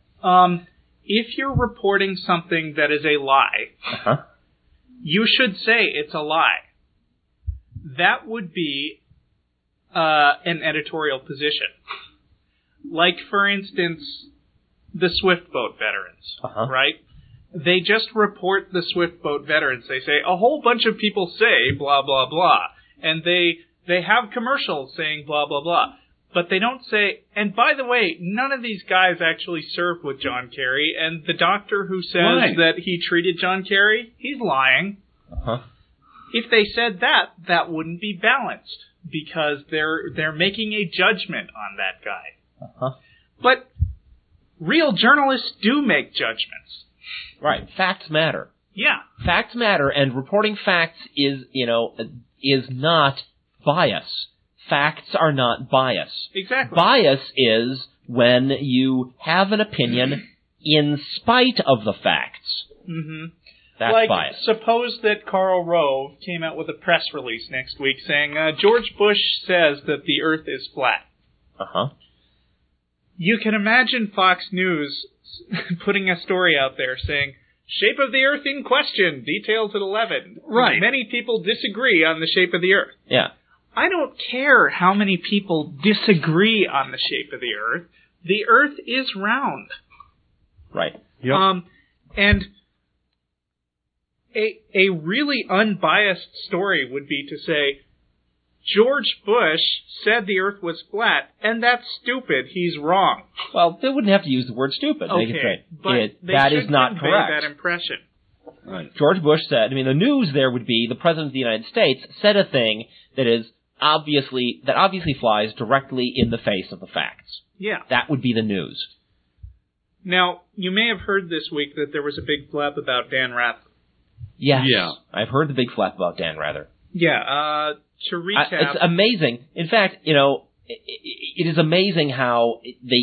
Speaker 3: If you're reporting something that is a lie, you should say it's a lie. That would be an editorial position. Like, for instance, the Swift boat veterans, right? They just report the Swift boat veterans. They say, a whole bunch of people say blah, blah, blah. And they have commercials saying blah, blah, blah. But they don't say, and by the way, none of these guys actually served with John Kerry, and the doctor who says that he treated John Kerry, he's lying. If they said that, that wouldn't be balanced, because they're making a judgment on that guy. But real journalists do make judgments.
Speaker 1: Right. Facts matter.
Speaker 3: Yeah.
Speaker 1: Facts matter, and reporting facts is not bias. Facts are not bias.
Speaker 3: Exactly.
Speaker 1: Bias is when you have an opinion in spite of the facts.
Speaker 3: Mm-hmm.
Speaker 1: That's bias.
Speaker 3: Suppose that Karl Rove came out with a press release next week saying, George Bush says that the Earth is flat. You can imagine Fox News putting a story out there saying, shape of the Earth in question, details at 11.
Speaker 2: Right.
Speaker 3: Many people disagree on the shape of the Earth.
Speaker 1: Yeah.
Speaker 3: I don't care how many people disagree on the shape of the Earth. The Earth is round.
Speaker 1: Right.
Speaker 2: Yep.
Speaker 3: And a really unbiased story would be to say, George Bush said the Earth was flat, and that's stupid. He's wrong.
Speaker 1: Well, they wouldn't have to use the word stupid.
Speaker 3: Okay,
Speaker 1: they could say,
Speaker 3: but
Speaker 1: that is not correct.
Speaker 3: That impression.
Speaker 1: Right. George Bush said, the news there would be the President of the United States said a thing that obviously flies directly in the face of the facts.
Speaker 3: Yeah.
Speaker 1: That would be the news.
Speaker 3: Now, you may have heard this week that there was a big flap about Dan Rather.
Speaker 1: Yes.
Speaker 2: Yeah.
Speaker 1: I've heard the big flap about Dan Rather.
Speaker 3: Yeah. To recap...
Speaker 1: it's amazing. In fact, it is amazing how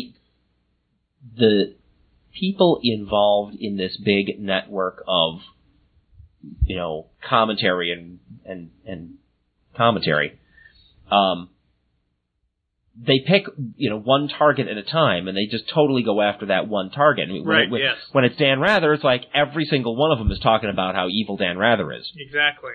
Speaker 1: the people involved in this big network of, commentary and commentary, they pick, one target at a time, and they just totally go after that one target.
Speaker 3: Yes.
Speaker 1: When it's Dan Rather, it's like every single one of them is talking about how evil Dan Rather is.
Speaker 3: Exactly.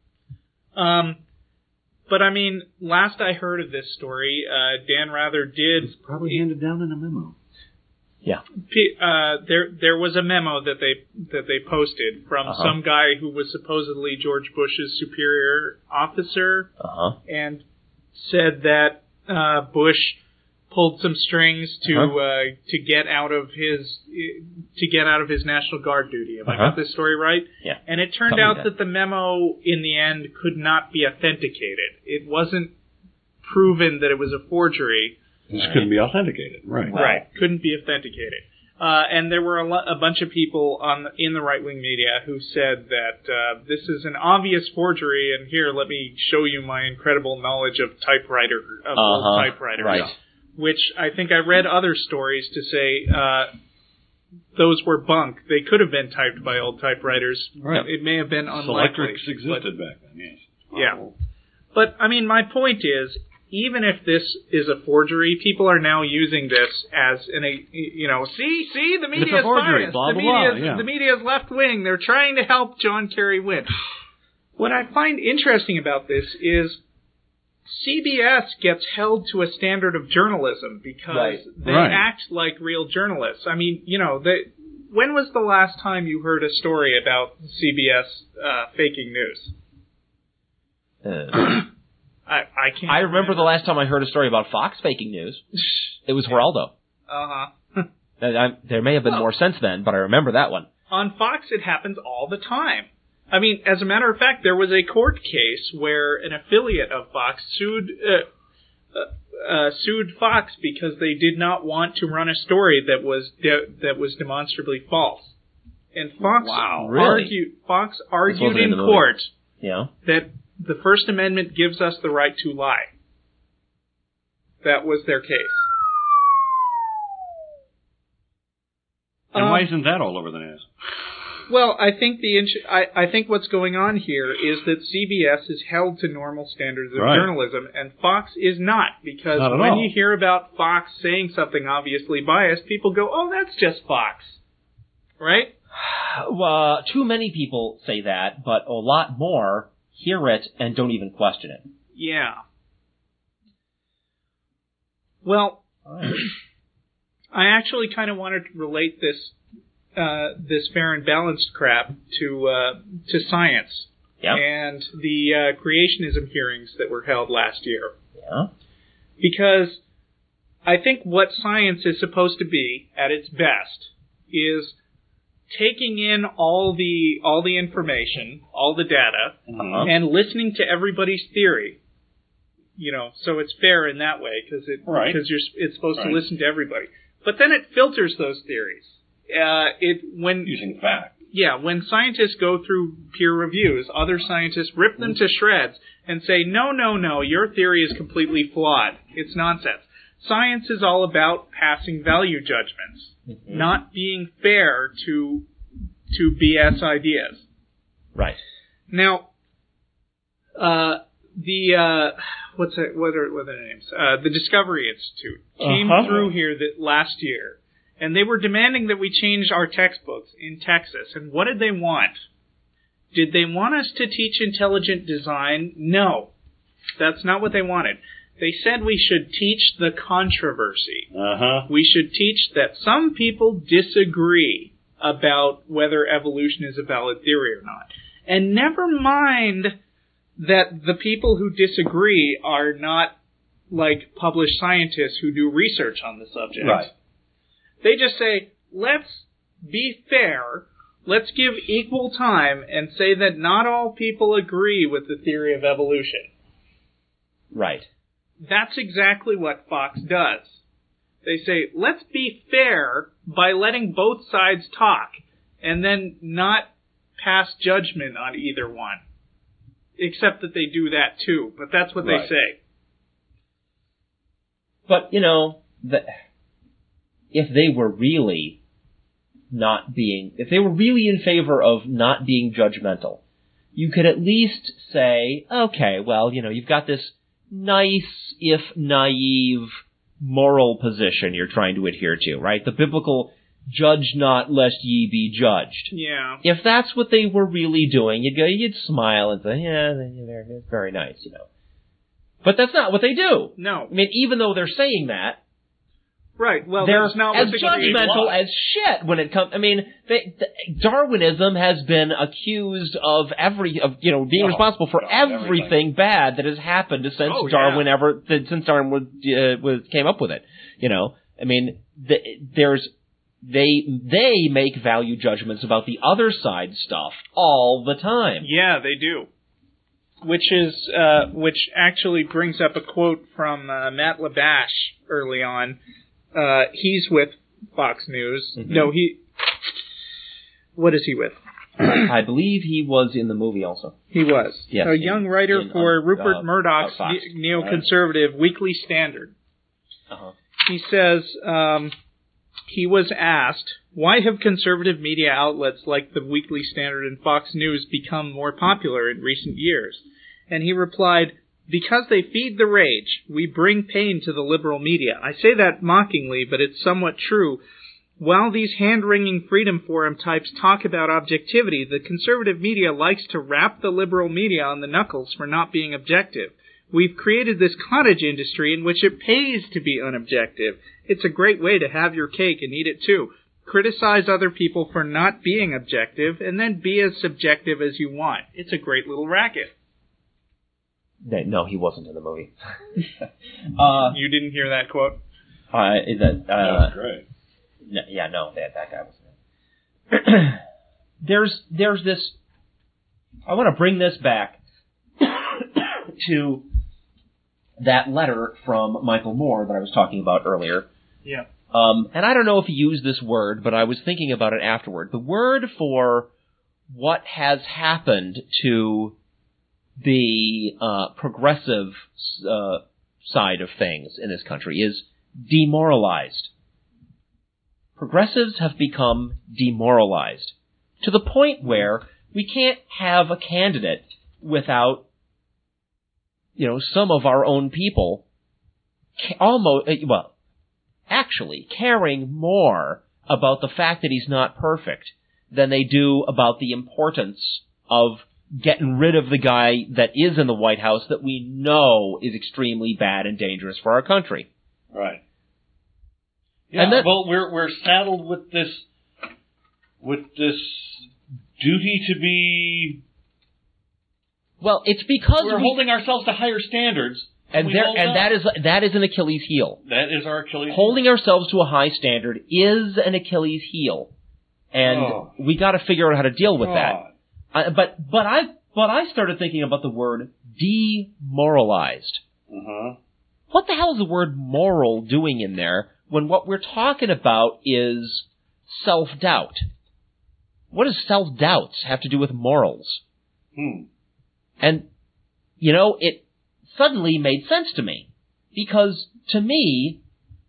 Speaker 3: But last I heard of this story, Dan Rather did...
Speaker 2: It's probably handed down in a memo.
Speaker 1: Yeah.
Speaker 3: There was a memo that they posted from some guy who was supposedly George Bush's superior officer, and said that Bush pulled some strings to get out of his National Guard duty. Have I got this story right?
Speaker 1: Yeah.
Speaker 3: And it turned out that the memo in the end could not be authenticated. It wasn't proven that it was a forgery.
Speaker 2: This couldn't be authenticated. Right.
Speaker 3: Right. Couldn't be authenticated. And there were a bunch of people in the right-wing media who said that this is an obvious forgery, and here, let me show you my incredible knowledge of old typewriters.
Speaker 1: Right.
Speaker 3: Which I think I read other stories to say those were bunk. They could have been typed by old typewriters.
Speaker 2: Right.
Speaker 3: It may have been unlikely.
Speaker 2: Electrics existed back then, yes.
Speaker 3: Yeah. But, I mean, my point is, even if this is a forgery, people are now using this as see, the media is biased. The media is left wing. They're trying to help John Kerry win. What I find interesting about this is CBS gets held to a standard of journalism because they act like real journalists. I mean, when was the last time you heard a story about CBS faking news? I can't.
Speaker 1: I remember the last time I heard a story about Fox faking news. It was Geraldo. There may have been more since then, but I remember that one.
Speaker 3: On Fox, it happens all the time. I mean, as a matter of fact, there was a court case where an affiliate of Fox sued Fox because they did not want to run a story that was demonstrably false. And Fox argued in court that the First Amendment gives us the right to lie. That was their case.
Speaker 2: And why isn't that all over the news?
Speaker 3: Well, I think I think what's going on here is that CBS is held to normal standards of journalism, and Fox is not. Because when you hear about Fox saying something obviously biased, people go, "Oh, that's just Fox," right?
Speaker 1: Well, too many people say that, but a lot more hear it and don't even question it.
Speaker 3: Yeah. Well, I actually kind of wanted to relate this fair and balanced crap to science and the creationism hearings that were held last year.
Speaker 1: Yeah.
Speaker 3: Because I think what science is supposed to be at its best is taking in all the information, all the data, and listening to everybody's theory. So it's fair in that way because it's supposed to listen to everybody. But then it filters those theories.
Speaker 2: Using fact.
Speaker 3: Yeah, when scientists go through peer reviews, other scientists rip them to shreds and say, no, your theory is completely flawed. It's nonsense. Science is all about passing value judgments, not being fair to BS ideas.
Speaker 1: Right.
Speaker 3: Now, what are their names? The Discovery Institute came through here last year, and they were demanding that we change our textbooks in Texas. And what did they want? Did they want us to teach intelligent design? No, that's not what they wanted. They said we should teach the controversy. We should teach that some people disagree about whether evolution is a valid theory or not. And never mind that the people who disagree are not like published scientists who do research on the subject.
Speaker 2: Right.
Speaker 3: They just say, let's be fair, let's give equal time, and say that not all people agree with the theory of evolution.
Speaker 1: Right.
Speaker 3: That's exactly what Fox does. They say, let's be fair by letting both sides talk, and then not pass judgment on either one. Except that they do that too, but that's what they say.
Speaker 1: But, if they were really in favor of not being judgmental, you could at least say, okay, well, you've got this nice, if naive, moral position you're trying to adhere to, right? The biblical judge not lest ye be judged.
Speaker 3: Yeah.
Speaker 1: If that's what they were really doing, you'd smile and say, yeah, it's very nice, But that's not what they do.
Speaker 3: No.
Speaker 1: I mean, even though they're saying that,
Speaker 3: Right. Well,
Speaker 1: they're
Speaker 3: that's not
Speaker 1: as
Speaker 3: what
Speaker 1: judgmental as shit when it comes. I mean, Darwinism has been accused of being responsible for everything bad that has happened since Darwin came up with it. You know, I mean, they make value judgments about the other side stuff all the time.
Speaker 3: Yeah, they do. Which actually brings up a quote from Matt Labash early on. He's with Fox News. Mm-hmm. No, what is he with?
Speaker 1: I believe he was in the movie also.
Speaker 3: He was.
Speaker 1: Yes.
Speaker 3: A young writer for Rupert Murdoch's neoconservative Weekly Standard.
Speaker 1: Uh-huh.
Speaker 3: He says, he was asked, why have conservative media outlets like the Weekly Standard and Fox News become more popular in recent years? And he replied, because they feed the rage. We bring pain to the liberal media. I say that mockingly, but it's somewhat true. While these hand-wringing Freedom Forum types talk about objectivity, the conservative media likes to rap the liberal media on the knuckles for not being objective. We've created this cottage industry in which it pays to be unobjective. It's a great way to have your cake and eat it too. Criticize other people for not being objective, and then be as subjective as you want. It's a great little racket.
Speaker 1: No, he wasn't in the movie.
Speaker 3: You didn't hear that quote?
Speaker 2: That was great.
Speaker 1: No, that guy wasn't in. There's this. I want to bring this back to that letter from Michael Moore that I was talking about earlier.
Speaker 3: Yeah.
Speaker 1: And I don't know if he used this word, but I was thinking about it afterward. The word for what has happened to the progressive side of things in this country is demoralized. Progressives have become demoralized to the point where we can't have a candidate without, some of our own people actually caring more about the fact that he's not perfect than they do about the importance of getting rid of the guy that is in the White House that we know is extremely bad and dangerous for our country.
Speaker 2: Right. Yeah, we're saddled with this duty to be.
Speaker 1: Well, it's because
Speaker 2: we're holding ourselves to higher standards,
Speaker 1: and that is an Achilles heel.
Speaker 2: That is our Achilles.
Speaker 1: Holding ourselves to a high standard is an Achilles heel, and we got to figure out how to deal with that. But I started thinking about the word demoralized.
Speaker 2: Uh-huh.
Speaker 1: What the hell is the word moral doing in there when what we're talking about is self-doubt? What does self-doubt have to do with morals? And, it suddenly made sense to me. Because, to me,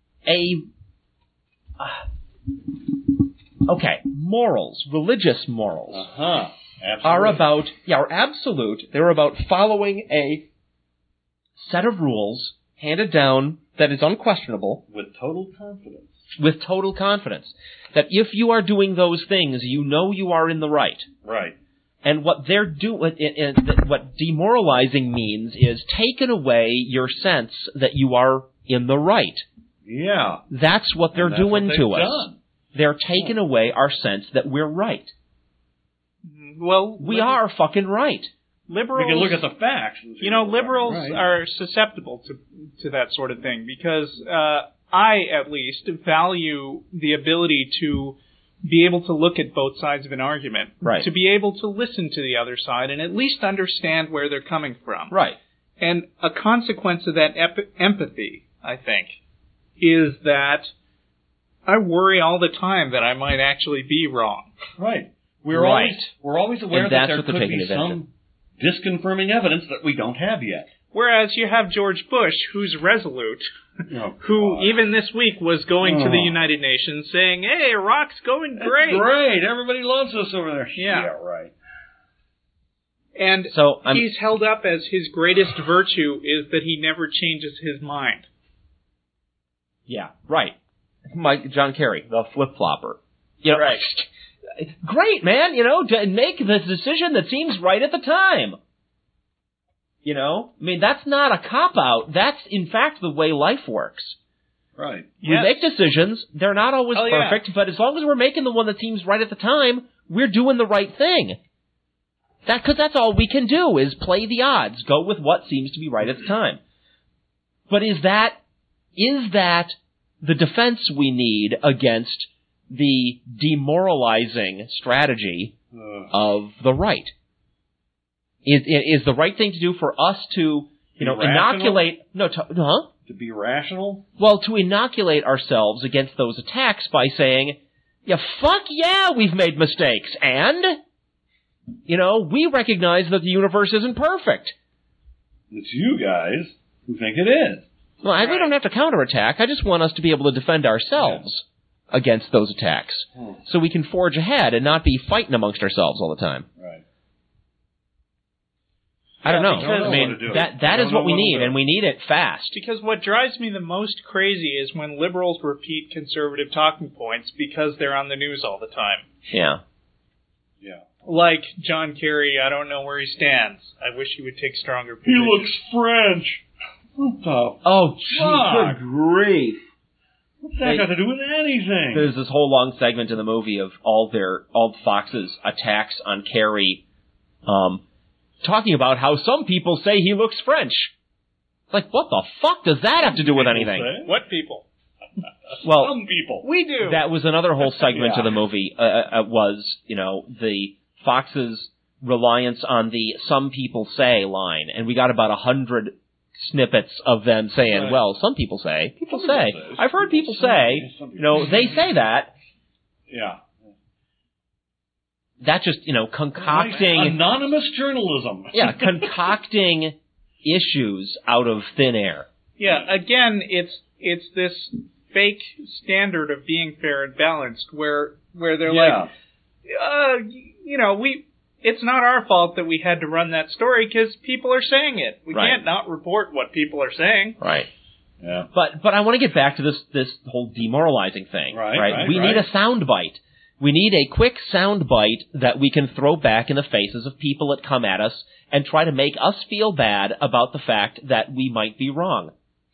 Speaker 1: morals, religious morals, are absolute. They're about following a set of rules handed down that is unquestionable.
Speaker 2: With total confidence.
Speaker 1: That if you are doing those things, you know you are in the right.
Speaker 2: Right.
Speaker 1: And what they're doing, what demoralizing means is taking away your sense that you are in the right.
Speaker 2: Yeah.
Speaker 1: That's what they're doing to us. They're taking away our sense that we're right.
Speaker 3: Well,
Speaker 1: we are fucking right.
Speaker 3: Liberals,
Speaker 2: we can look at the facts.
Speaker 3: Liberals are susceptible to that sort of thing because I, at least, value the ability to be able to look at both sides of an argument.
Speaker 1: Right.
Speaker 3: To be able to listen to the other side and at least understand where they're coming from.
Speaker 1: Right.
Speaker 3: And a consequence of that empathy, I think, is that I worry all the time that I might actually be wrong.
Speaker 2: Right. We're always aware that there could be some disconfirming evidence that we don't have yet.
Speaker 3: Whereas you have George Bush, who's resolute, who even this week was going to the United Nations saying, hey, Iraq's going great.
Speaker 2: That's great. Everybody loves us over there.
Speaker 3: Yeah,
Speaker 2: right.
Speaker 3: And so he's held up as his greatest virtue is that he never changes his mind.
Speaker 1: Yeah, right. John Kerry, the flip-flopper.
Speaker 3: Right.
Speaker 1: Great, man, make the decision that seems right at the time. That's not a cop-out. That's, in fact, the way life works.
Speaker 2: Right.
Speaker 1: We make decisions. They're not always
Speaker 3: Oh, yeah.
Speaker 1: perfect, but as long as we're making the one that seems right at the time, we're doing the right thing. Because that's all we can do is play the odds, go with what seems to be right at the time. But is that the defense we need against the demoralizing strategy of the right? Is the right thing to do for us to, inoculate?
Speaker 2: To be rational?
Speaker 1: Well, to inoculate ourselves against those attacks by saying, fuck yeah, we've made mistakes, and, we recognize that the universe isn't perfect.
Speaker 2: It's you guys who think it is.
Speaker 1: Well, we don't have to counterattack. I just want us to be able to defend ourselves against those attacks, so we can forge ahead and not be fighting amongst ourselves all the time.
Speaker 2: Right.
Speaker 1: I don't know.
Speaker 3: I
Speaker 1: mean, that is what we need, and we need it fast.
Speaker 3: Because what drives me the most crazy is when liberals repeat conservative talking points because they're on the news all the time.
Speaker 1: Yeah.
Speaker 2: Yeah.
Speaker 3: Like John Kerry, I don't know where he stands. I wish he would take stronger
Speaker 2: He
Speaker 3: positions.
Speaker 2: looks French. What the
Speaker 1: Oh,
Speaker 2: fuck?
Speaker 1: good grief.
Speaker 2: What's that got to do with anything?
Speaker 1: There's this whole long segment in the movie of all Fox's attacks on Kerry, talking about how some people say he looks French. It's like, what the fuck does that have to do with anything?
Speaker 3: What people?
Speaker 1: Well,
Speaker 2: some people.
Speaker 3: We do.
Speaker 1: that was another whole segment of the movie, was, the Fox's reliance on the some people say line, and we got about 100 snippets of them saying,
Speaker 2: Right.
Speaker 1: well, some people say, I've heard people say, they say that.
Speaker 2: Yeah.
Speaker 1: That just, concocting...
Speaker 2: Anonymous journalism.
Speaker 1: Yeah, concocting issues out of thin air.
Speaker 3: Yeah, again, it's this fake standard of being fair and balanced where they're like, it's not our fault that we had to run that story because people are saying it. We can't not report what people are saying.
Speaker 1: Right.
Speaker 2: Yeah.
Speaker 1: But I want to get back to this whole demoralizing thing.
Speaker 2: Right.
Speaker 1: We need a sound bite. We need a quick sound bite that we can throw back in the faces of people that come at us and try to make us feel bad about the fact that we might be wrong.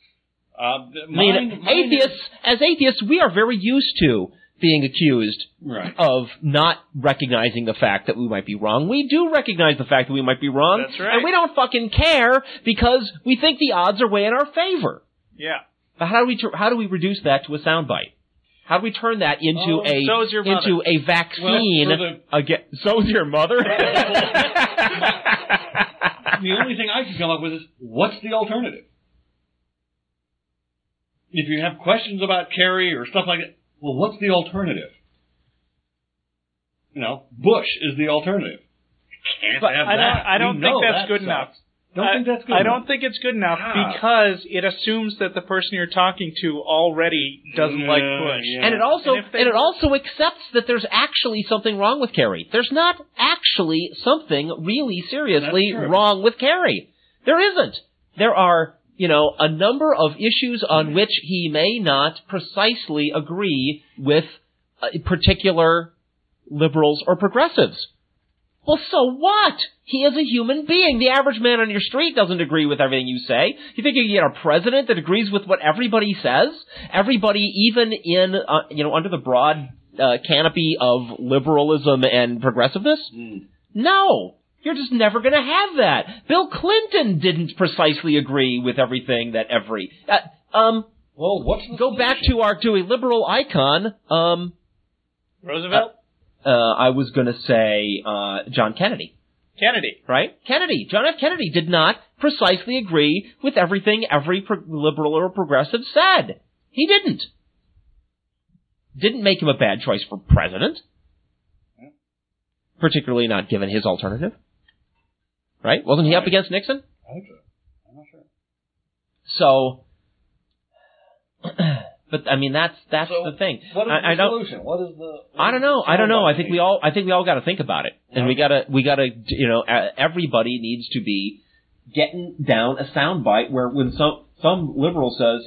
Speaker 1: As atheists, we are very used to being accused of not recognizing the fact that we might be wrong. We do recognize the fact that we might be wrong.
Speaker 3: That's right.
Speaker 1: And we don't fucking care because we think the odds are way in our favor.
Speaker 3: Yeah.
Speaker 1: But how do we reduce that to a soundbite? How do we turn that into
Speaker 3: so's your mother.
Speaker 1: into a vaccine against? So's your mother.
Speaker 2: The only thing I can come up with is, what's the alternative? If you have questions about Kerry or stuff like that, well, what's the alternative? Bush is the alternative. Can't have that.
Speaker 3: I don't think that's good enough. I don't think it's good enough because it assumes that the person you're talking to already doesn't like Bush.
Speaker 1: Yeah. And it also accepts that there's actually something wrong with Kerry. There's not actually something really seriously wrong with Kerry. There isn't. There are, a number of issues on which he may not precisely agree with particular liberals or progressives. Well, so what? He is a human being. The average man on your street doesn't agree with everything you say. You think you can get a president that agrees with what everybody says? Everybody, even in, under the broad canopy of liberalism and progressiveness? No. You're just never going to have that. Bill Clinton didn't precisely agree with everything that
Speaker 2: well, what's the
Speaker 1: go back to a liberal icon,
Speaker 3: Roosevelt?
Speaker 1: I was going to say John Kennedy.
Speaker 3: Kennedy.
Speaker 1: Right? Kennedy. John F. Kennedy did not precisely agree with everything every liberal or progressive said. He didn't. Didn't make him a bad choice for president. Particularly not given his alternative. Right? Wasn't he up against Nixon?
Speaker 2: I think so. I'm not sure.
Speaker 1: So... But I mean, that's the thing.
Speaker 2: What is the solution? What is the?
Speaker 1: I don't know. I think we all got to think about it, and we gotta. Everybody needs to be getting down a soundbite where when some liberal says,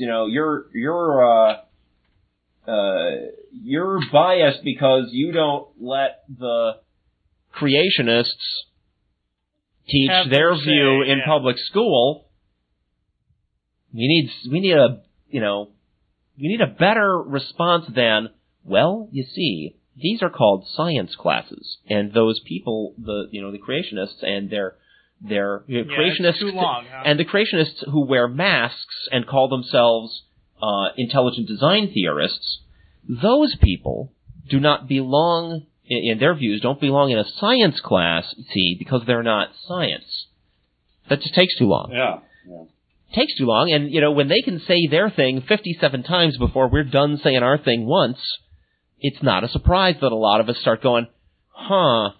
Speaker 1: you're biased because you don't let the creationists teach their view in public school. We need a we need a better response than, well, you see, these are called science classes, and those people, the creationists and their creationists,
Speaker 3: it's too long, huh?
Speaker 1: and the creationists who wear masks and call themselves intelligent design theorists, those people do not belong, in their views, don't belong in a science class, see, because they're not science. That just takes too long.
Speaker 2: Yeah.
Speaker 1: Takes too long, and, when they can say their thing 57 times before we're done saying our thing once, it's not a surprise that a lot of us start going, how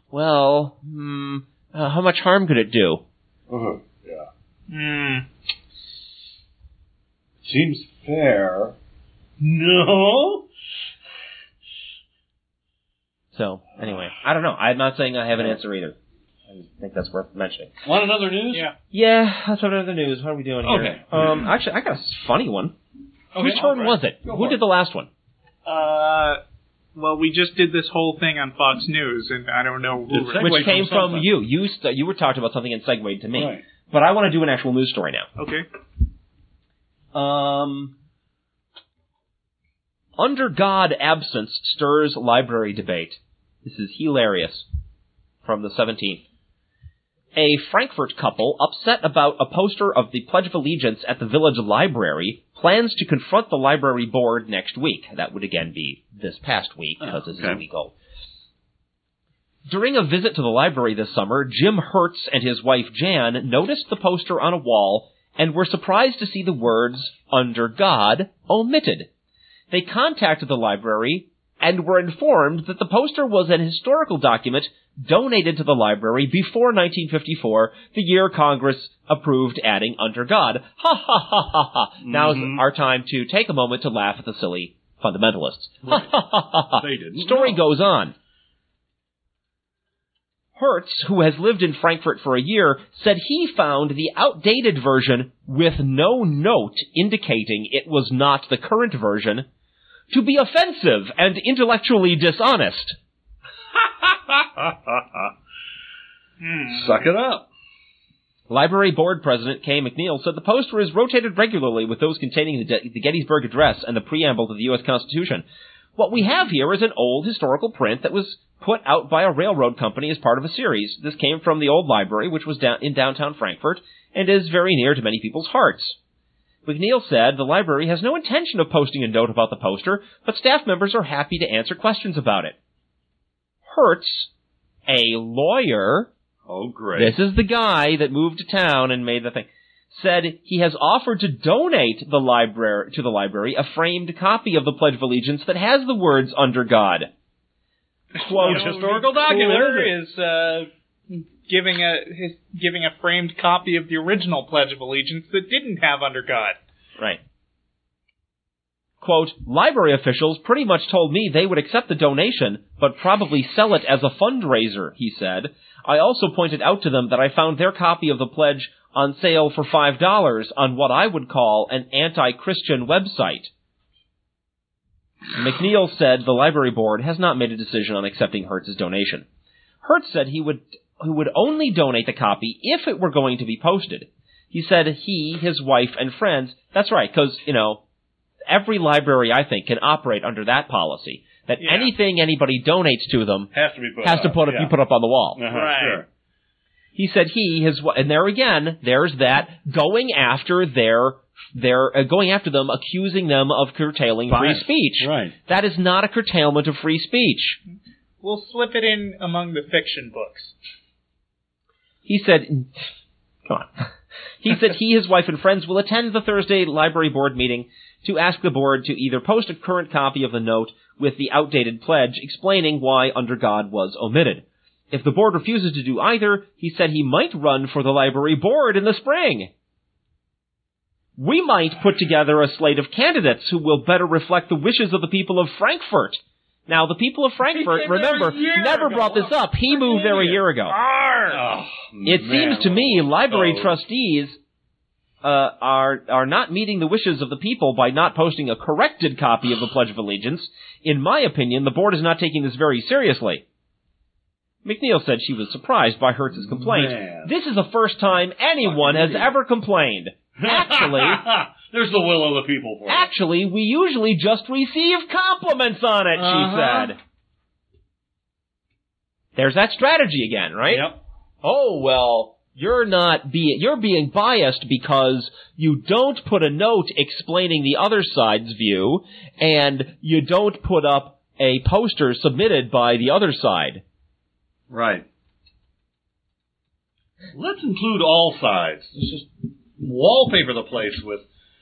Speaker 1: much harm could it do?
Speaker 2: Yeah. Seems fair. No?
Speaker 1: So, anyway, I don't know. I'm not saying I have an answer either. I think that's worth mentioning.
Speaker 2: Want another news?
Speaker 1: Yeah, let's have another news. What are we doing here?
Speaker 2: Okay.
Speaker 1: Actually, I got a funny one.
Speaker 2: Okay.
Speaker 1: Whose turn was it? Who did the last one?
Speaker 3: Well, we just did this whole thing on Fox News, and I don't know who...
Speaker 1: Which came from you. You were talking about something and segued to me.
Speaker 2: Right.
Speaker 1: But I want to do an actual news story now.
Speaker 3: Okay.
Speaker 1: Under God absence stirs library debate. This is hilarious. From the 17th. A Frankfurt couple, upset about a poster of the Pledge of Allegiance at the village library, plans to confront the library board next week. That would again be this past week, because this is a week old. During a visit to the library this summer, Jim Hertz and his wife Jan noticed the poster on a wall and were surprised to see the words, "Under God," omitted. They contacted the library and were informed that the poster was an historical document donated to the library before 1954, the year Congress approved adding "under God." Ha ha ha ha ha. Now's our time to take a moment to laugh at the silly fundamentalists. Ha ha ha ha ha.
Speaker 2: They didn't
Speaker 1: Story
Speaker 2: know.
Speaker 1: goes on. Hertz, who has lived in Frankfurt for a year, said he found the outdated version with no note indicating it was not the current version to be offensive and intellectually dishonest.
Speaker 2: Suck it up.
Speaker 1: Library Board President Kay McNeil said the poster is rotated regularly with those containing the Gettysburg Address and the preamble to the U.S. Constitution. What we have here is an old historical print that was put out by a railroad company as part of a series. This came from the old library, which was in downtown Frankfurt, and is very near to many people's hearts. McNeil said the library has no intention of posting a note about the poster, but staff members are happy to answer questions about it. Hertz, a lawyer,
Speaker 2: oh great,
Speaker 1: this is the guy that moved to town and made the thing, said he has offered to donate to the library a framed copy of the Pledge of Allegiance that has the words "Under God." Quote,
Speaker 2: historical document
Speaker 3: is giving a framed copy of the original Pledge of Allegiance that didn't have "Under God."
Speaker 1: Right. Quote, library officials pretty much told me they would accept the donation, but probably sell it as a fundraiser, he said. I also pointed out to them that I found their copy of the pledge on sale for $5 on what I would call an anti-Christian website. McNeil said the library board has not made a decision on accepting Hertz's donation. Hertz said he would only donate the copy if it were going to be posted. He said he, his wife, and friends, that's right, because, every library, I think, can operate under that policy, that anything anybody donates to them
Speaker 2: has to be put
Speaker 1: be put up on the wall.
Speaker 3: Right.
Speaker 2: Sure.
Speaker 1: He said and there again, there's that, going after them, accusing them of curtailing free speech.
Speaker 2: Right.
Speaker 1: That is not a curtailment of free speech.
Speaker 3: We'll slip it in among the fiction books.
Speaker 1: He said, come on. He said he, his wife, and friends will attend the Thursday library board meeting to ask the board to either post a current copy of the note with the outdated pledge explaining why "Under God" was omitted. If the board refuses to do either, he said he might run for the library board in the spring. We might put together a slate of candidates who will better reflect the wishes of the people of Frankfurt. Now, the people of Frankfurt, remember, never brought this up. He moved there a year ago. It seems to me library trustees are not meeting the wishes of the people by not posting a corrected copy of the Pledge of Allegiance. In my opinion, the board is not taking this very seriously. McNeil said she was surprised by Hertz's complaint.
Speaker 2: Man.
Speaker 1: This is the first time anyone has ever complained. Actually,
Speaker 2: There's the will of the people for it.
Speaker 1: Actually, we usually just receive compliments on it, she said. There's that strategy again, right?
Speaker 2: Yep.
Speaker 1: Oh, well, you're being biased because you don't put a note explaining the other side's view, and you don't put up a poster submitted by the other side.
Speaker 2: Right. Let's include all sides. Let's just wallpaper the place with...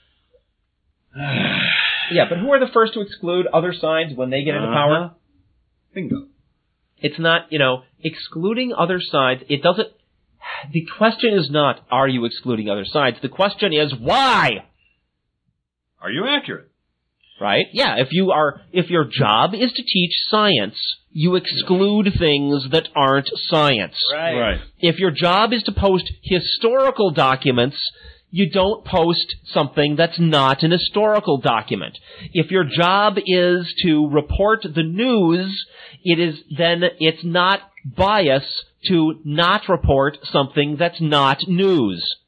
Speaker 1: Yeah, but who are the first to exclude other sides when they get into power?
Speaker 2: Bingo.
Speaker 1: It's not, excluding other sides. It doesn't... The question is not, are you excluding other sides? The question is, why?
Speaker 2: Are you accurate?
Speaker 1: Right? Yeah, if your job is to teach science, you exclude things that aren't science.
Speaker 2: Right.
Speaker 1: If your job is to post historical documents, you don't post something that's not an historical document. If your job is to report the news, it's not bias to not report something that's not news.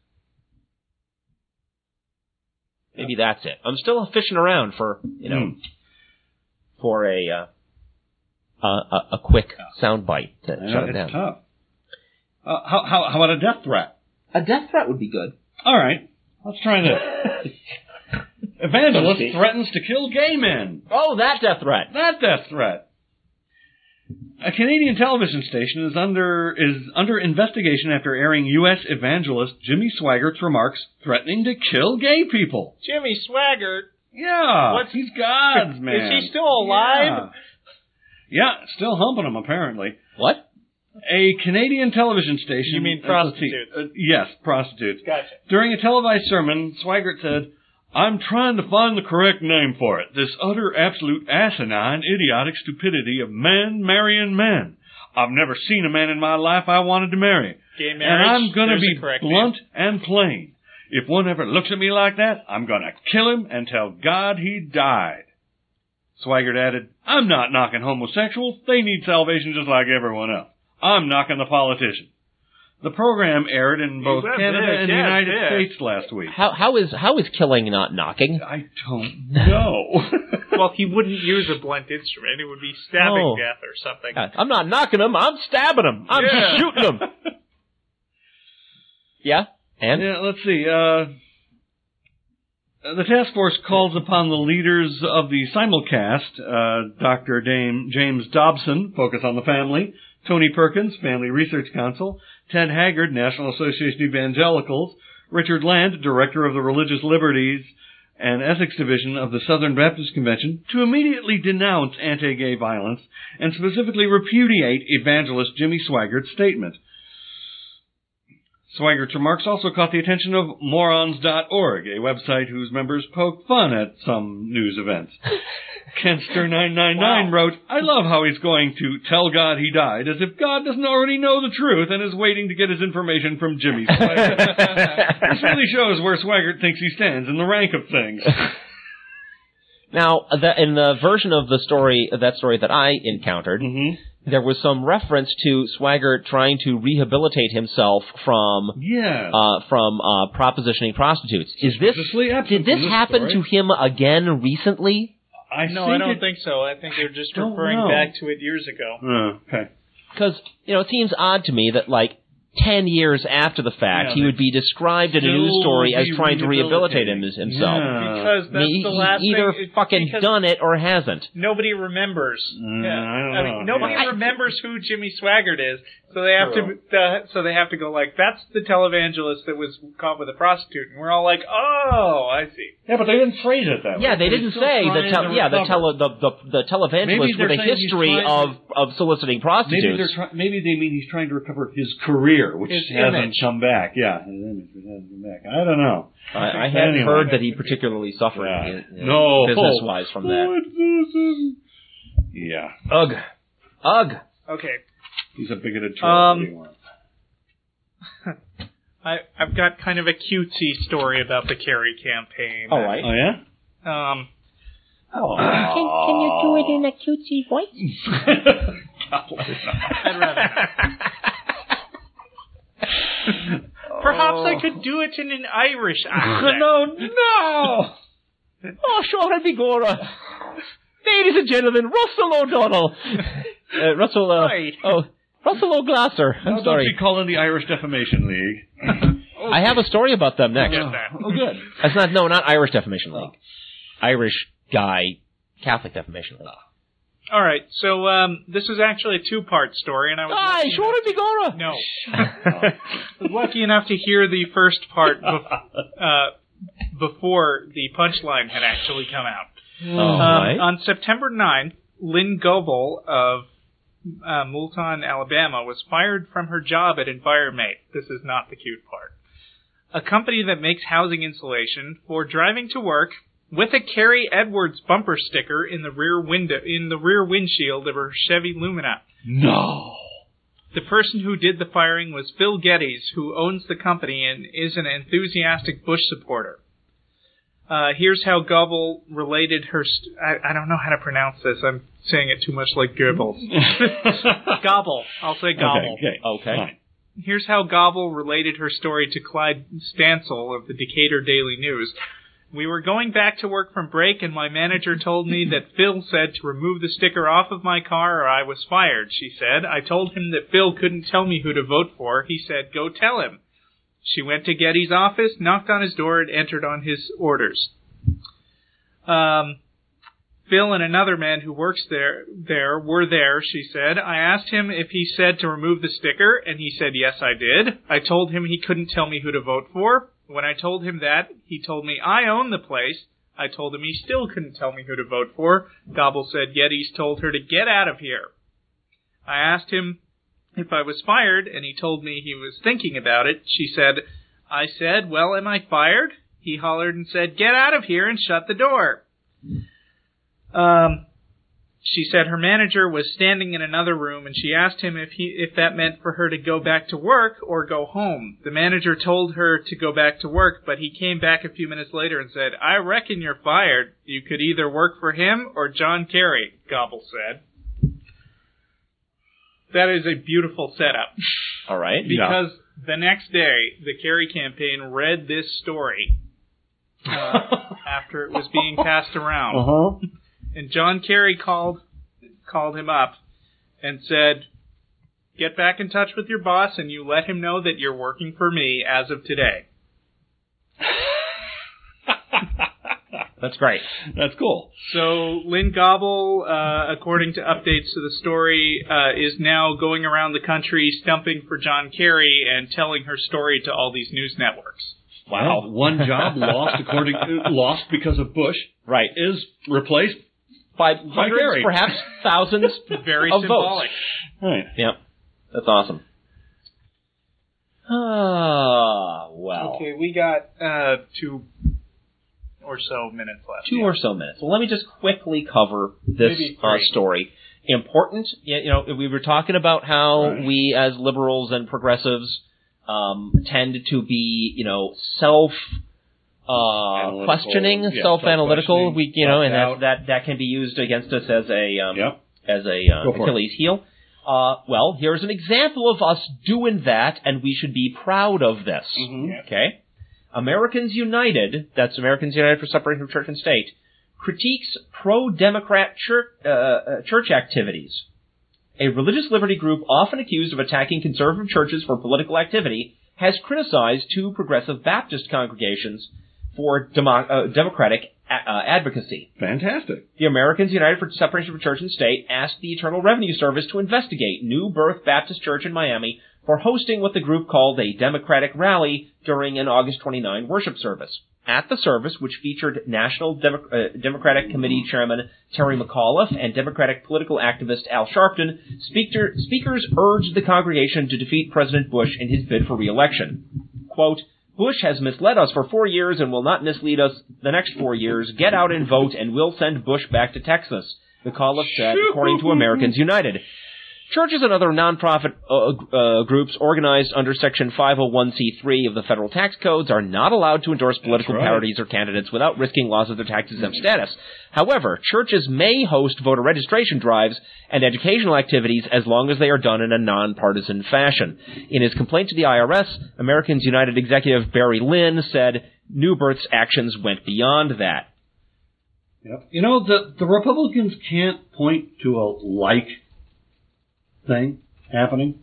Speaker 1: Maybe that's it. I'm still fishing around for, for a quick soundbite to shut it down.
Speaker 2: It's tough. How about a death threat?
Speaker 1: A death threat would be good.
Speaker 2: All right. Let's try this. Evangelist threatens to kill gay men.
Speaker 1: Oh, that death threat.
Speaker 2: That death threat. A Canadian television station is under investigation after airing U.S. evangelist Jimmy Swaggart's remarks threatening to kill gay people.
Speaker 3: Jimmy Swaggart?
Speaker 2: Yeah. He's God's man.
Speaker 3: Is he still alive?
Speaker 2: Yeah, still humping him, apparently.
Speaker 1: What?
Speaker 2: A Canadian television station...
Speaker 3: You mean prostitutes?
Speaker 2: Yes, prostitutes.
Speaker 3: Gotcha.
Speaker 2: During a televised sermon, Swaggart said, "I'm trying to find the correct name for it. This utter, absolute, asinine, idiotic stupidity of men marrying men. I've never seen a man in my life I wanted to marry.
Speaker 3: Gay marriage,
Speaker 2: and I'm going to be blunt
Speaker 3: name.
Speaker 2: and plain. If one ever looks at me like that, I'm going to kill him and tell God he died." Swaggart added, "I'm not knocking homosexuals. They need salvation just like everyone else. I'm knocking the politicians." The program aired in both Canada and the United States last week.
Speaker 1: How is killing not knocking?
Speaker 2: I don't know.
Speaker 3: Well, he wouldn't use a blunt instrument. It would be stabbing death or something.
Speaker 1: I'm not knocking him. I'm stabbing him. I'm shooting him. Yeah? And?
Speaker 2: Yeah, let's see. The task force calls upon the leaders of the simulcast, Dr. James Dobson, Focus on the Family, Tony Perkins, Family Research Council, Ted Haggard, National Association of Evangelicals, Richard Land, Director of the Religious Liberties and Ethics Division of the Southern Baptist Convention, to immediately denounce anti-gay violence and specifically repudiate evangelist Jimmy Swaggart's statement. Swaggart's remarks also caught the attention of morons.org, a website whose members poke fun at some news events. Kenster999 wrote, "I love how he's going to tell God he died, as if God doesn't already know the truth and is waiting to get his information from Jimmy Swaggart. This really shows where Swaggart thinks he stands in the rank of things."
Speaker 1: Now, in the version of the story, that story that I encountered, there was some reference to Swaggart trying to rehabilitate himself from propositioning prostitutes. Did this happen to him again recently?
Speaker 3: I don't think so. I think they're just referring back to it years ago.
Speaker 2: Okay.
Speaker 1: Because, it seems odd to me that, 10 years after the fact, he would be described in a news story as trying to rehabilitate himself.
Speaker 3: Yeah. Because that's the last
Speaker 1: thing. Either fucking done it or hasn't.
Speaker 3: Nobody remembers.
Speaker 2: I don't know.
Speaker 3: Nobody remembers who Jimmy Swaggart is, so they have to go that's the televangelist that was caught with a prostitute, and we're all like, oh, I see.
Speaker 2: Yeah, but they didn't phrase it that way.
Speaker 1: Yeah, they didn't say the televangelist with a history of soliciting prostitutes.
Speaker 2: Maybe they mean he's trying to recover his career, which hasn't come back. Yeah, his image hasn't come back. I don't know.
Speaker 1: I hadn't heard that he particularly suffered business-wise from that.
Speaker 2: Yeah.
Speaker 1: Ugh.
Speaker 3: Okay.
Speaker 2: He's a bigoted troll.
Speaker 3: I've got kind of a cutesy story about the Kerry campaign.
Speaker 1: All right.
Speaker 2: Oh, yeah?
Speaker 4: Can you do it in a cutesy voice?
Speaker 3: I'd rather not. Perhaps I could do it in an Irish accent.
Speaker 1: No! Oh, Sean Bigora. Ladies and gentlemen, Russell O'Donnell. Russell O'Glasser. I'm sorry.
Speaker 2: Don't be calling the Irish Defamation League.
Speaker 1: Okay. I have a story about them next.
Speaker 2: Oh, good.
Speaker 1: That's not Irish Defamation League. Irish guy, Catholic Defamation League.
Speaker 3: All right, so this is actually a two-part story, and I was
Speaker 1: Sean Bigora.
Speaker 3: No, I was lucky enough to hear the first part before the punchline had actually come out.
Speaker 1: Right.
Speaker 3: On September 9th, Lynn Goebel of Moulton, Alabama, was fired from her job at Enviromate. This is not the cute part. A company that makes housing insulation, for driving to work with a Carrie Edwards bumper sticker in the rear windshield of her Chevy Lumina.
Speaker 2: No.
Speaker 3: The person who did the firing was Phil Geddes, who owns the company and is an enthusiastic Bush supporter. Here's how Goebel related her... I don't know how to pronounce this. I'm saying it too much like Goebbels. Gobble. I'll say Gobble.
Speaker 1: Okay.
Speaker 2: Fine.
Speaker 3: Here's how Goebel related her story to Clyde Stansel of the Decatur Daily News. We were going back to work from break, and my manager told me that Phil said to remove the sticker off of my car or I was fired, she said. I told him that Phil couldn't tell me who to vote for. He said, go tell him. She went to Geddes' office, knocked on his door, and entered on his orders. Phil and another man who works there were there, she said. I asked him if he said to remove the sticker, and he said, yes, I did. I told him he couldn't tell me who to vote for. When I told him that, he told me I own the place. I told him he still couldn't tell me who to vote for. Goebel said Geddes told her to get out of here. I asked him if I was fired, and he told me he was thinking about it. She said, I said, well, am I fired? He hollered and said, get out of here and shut the door. She said her manager was standing in another room, and she asked him if that meant for her to go back to work or go home. The manager told her to go back to work, but he came back a few minutes later and said, I reckon you're fired. You could either work for him or John Kerry, Goebel said. That is a beautiful setup.
Speaker 1: All right.
Speaker 3: Because the next day, the Kerry campaign read this story after it was being passed around.
Speaker 2: Uh-huh.
Speaker 3: And John Kerry called him up and said, get back in touch with your boss and you let him know that you're working for me as of today.
Speaker 1: That's great.
Speaker 2: That's cool.
Speaker 3: So Lynn Goebel, according to updates to the story, is now going around the country stumping for John Kerry and telling her story to all these news networks.
Speaker 2: Wow. One job lost because of Bush.
Speaker 1: Right.
Speaker 2: Is replaced
Speaker 1: by hundreds,
Speaker 2: Kerry.
Speaker 1: perhaps thousands
Speaker 3: Very
Speaker 1: of
Speaker 3: symbolic.
Speaker 1: votes.
Speaker 2: Right.
Speaker 1: Yep. That's awesome. Well.
Speaker 3: Okay, we got 2 or so minutes left.
Speaker 1: 2 or so minutes. Well, let me just quickly cover this story. Important, we were talking about how we as liberals and progressives tend to be, self-questioning, self-analytical. We, and that can be used against us as a Achilles heel. Well, here's an example of us doing that, and we should be proud of this.
Speaker 2: Mm-hmm.
Speaker 1: Okay? Americans United, that's Americans United for Separation of Church and State, critiques pro-democrat church activities. A religious liberty group often accused of attacking conservative churches for political activity has criticized 2 progressive Baptist congregations for democratic advocacy.
Speaker 2: Fantastic.
Speaker 1: The Americans United for Separation of Church and State asked the Internal Revenue Service to investigate New Birth Baptist Church in Miami for hosting what the group called a Democratic rally during an August 29 worship service. At the service, which featured National Democratic Committee Chairman Terry McAuliffe and Democratic political activist Al Sharpton, speakers urged the congregation to defeat President Bush in his bid for re-election. Quote, Bush has misled us for 4 years and will not mislead us the next 4 years. Get out and vote and we'll send Bush back to Texas, McAuliffe said, according to Americans United. Churches and other nonprofit groups organized under Section 501c3 of the federal tax codes are not allowed to endorse political parties or candidates without risking loss of their tax-exempt status. However, churches may host voter registration drives and educational activities as long as they are done in a nonpartisan fashion. In his complaint to the IRS, Americans United executive Barry Lynn said Newbert's actions went beyond that.
Speaker 2: Yep. You know, the Republicans can't point to a thing happening.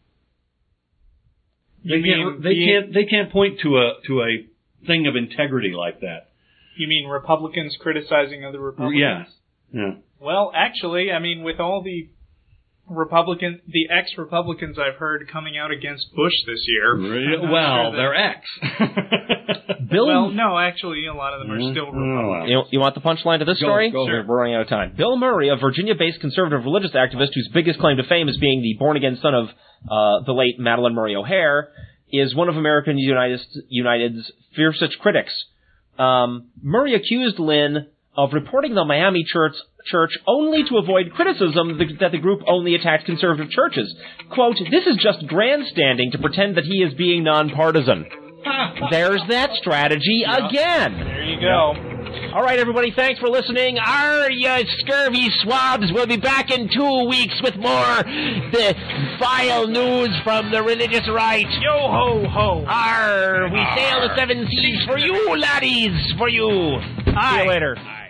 Speaker 2: They can't point to a thing of integrity like that.
Speaker 3: You mean Republicans criticizing other Republicans?
Speaker 2: Yeah.
Speaker 3: Well, actually, I mean, with all the ex-Republicans I've heard coming out against Bush this year.
Speaker 2: Well, they're ex.
Speaker 3: Well, no, actually, a lot of them are still Republicans.
Speaker 1: You want the punchline to this story?
Speaker 2: Go.
Speaker 1: Sure. We're running out of time. Bill Murray, a Virginia-based conservative religious activist whose biggest claim to fame is being the born-again son of the late Madalyn Murray O'Hair, is one of American United's fiercest critics. Murray accused Lynn of reporting the Miami church only to avoid criticism that the group only attacked conservative churches. Quote, "This is just grandstanding to pretend that he is being nonpartisan." There's that strategy again.
Speaker 3: There you go.
Speaker 1: All right, everybody, thanks for listening.
Speaker 4: You scurvy swabs. We'll be back in 2 weeks with more the vile news from the religious right.
Speaker 3: Yo ho ho.
Speaker 4: We sail the 7 seas for you, laddies, for you.
Speaker 1: See you later.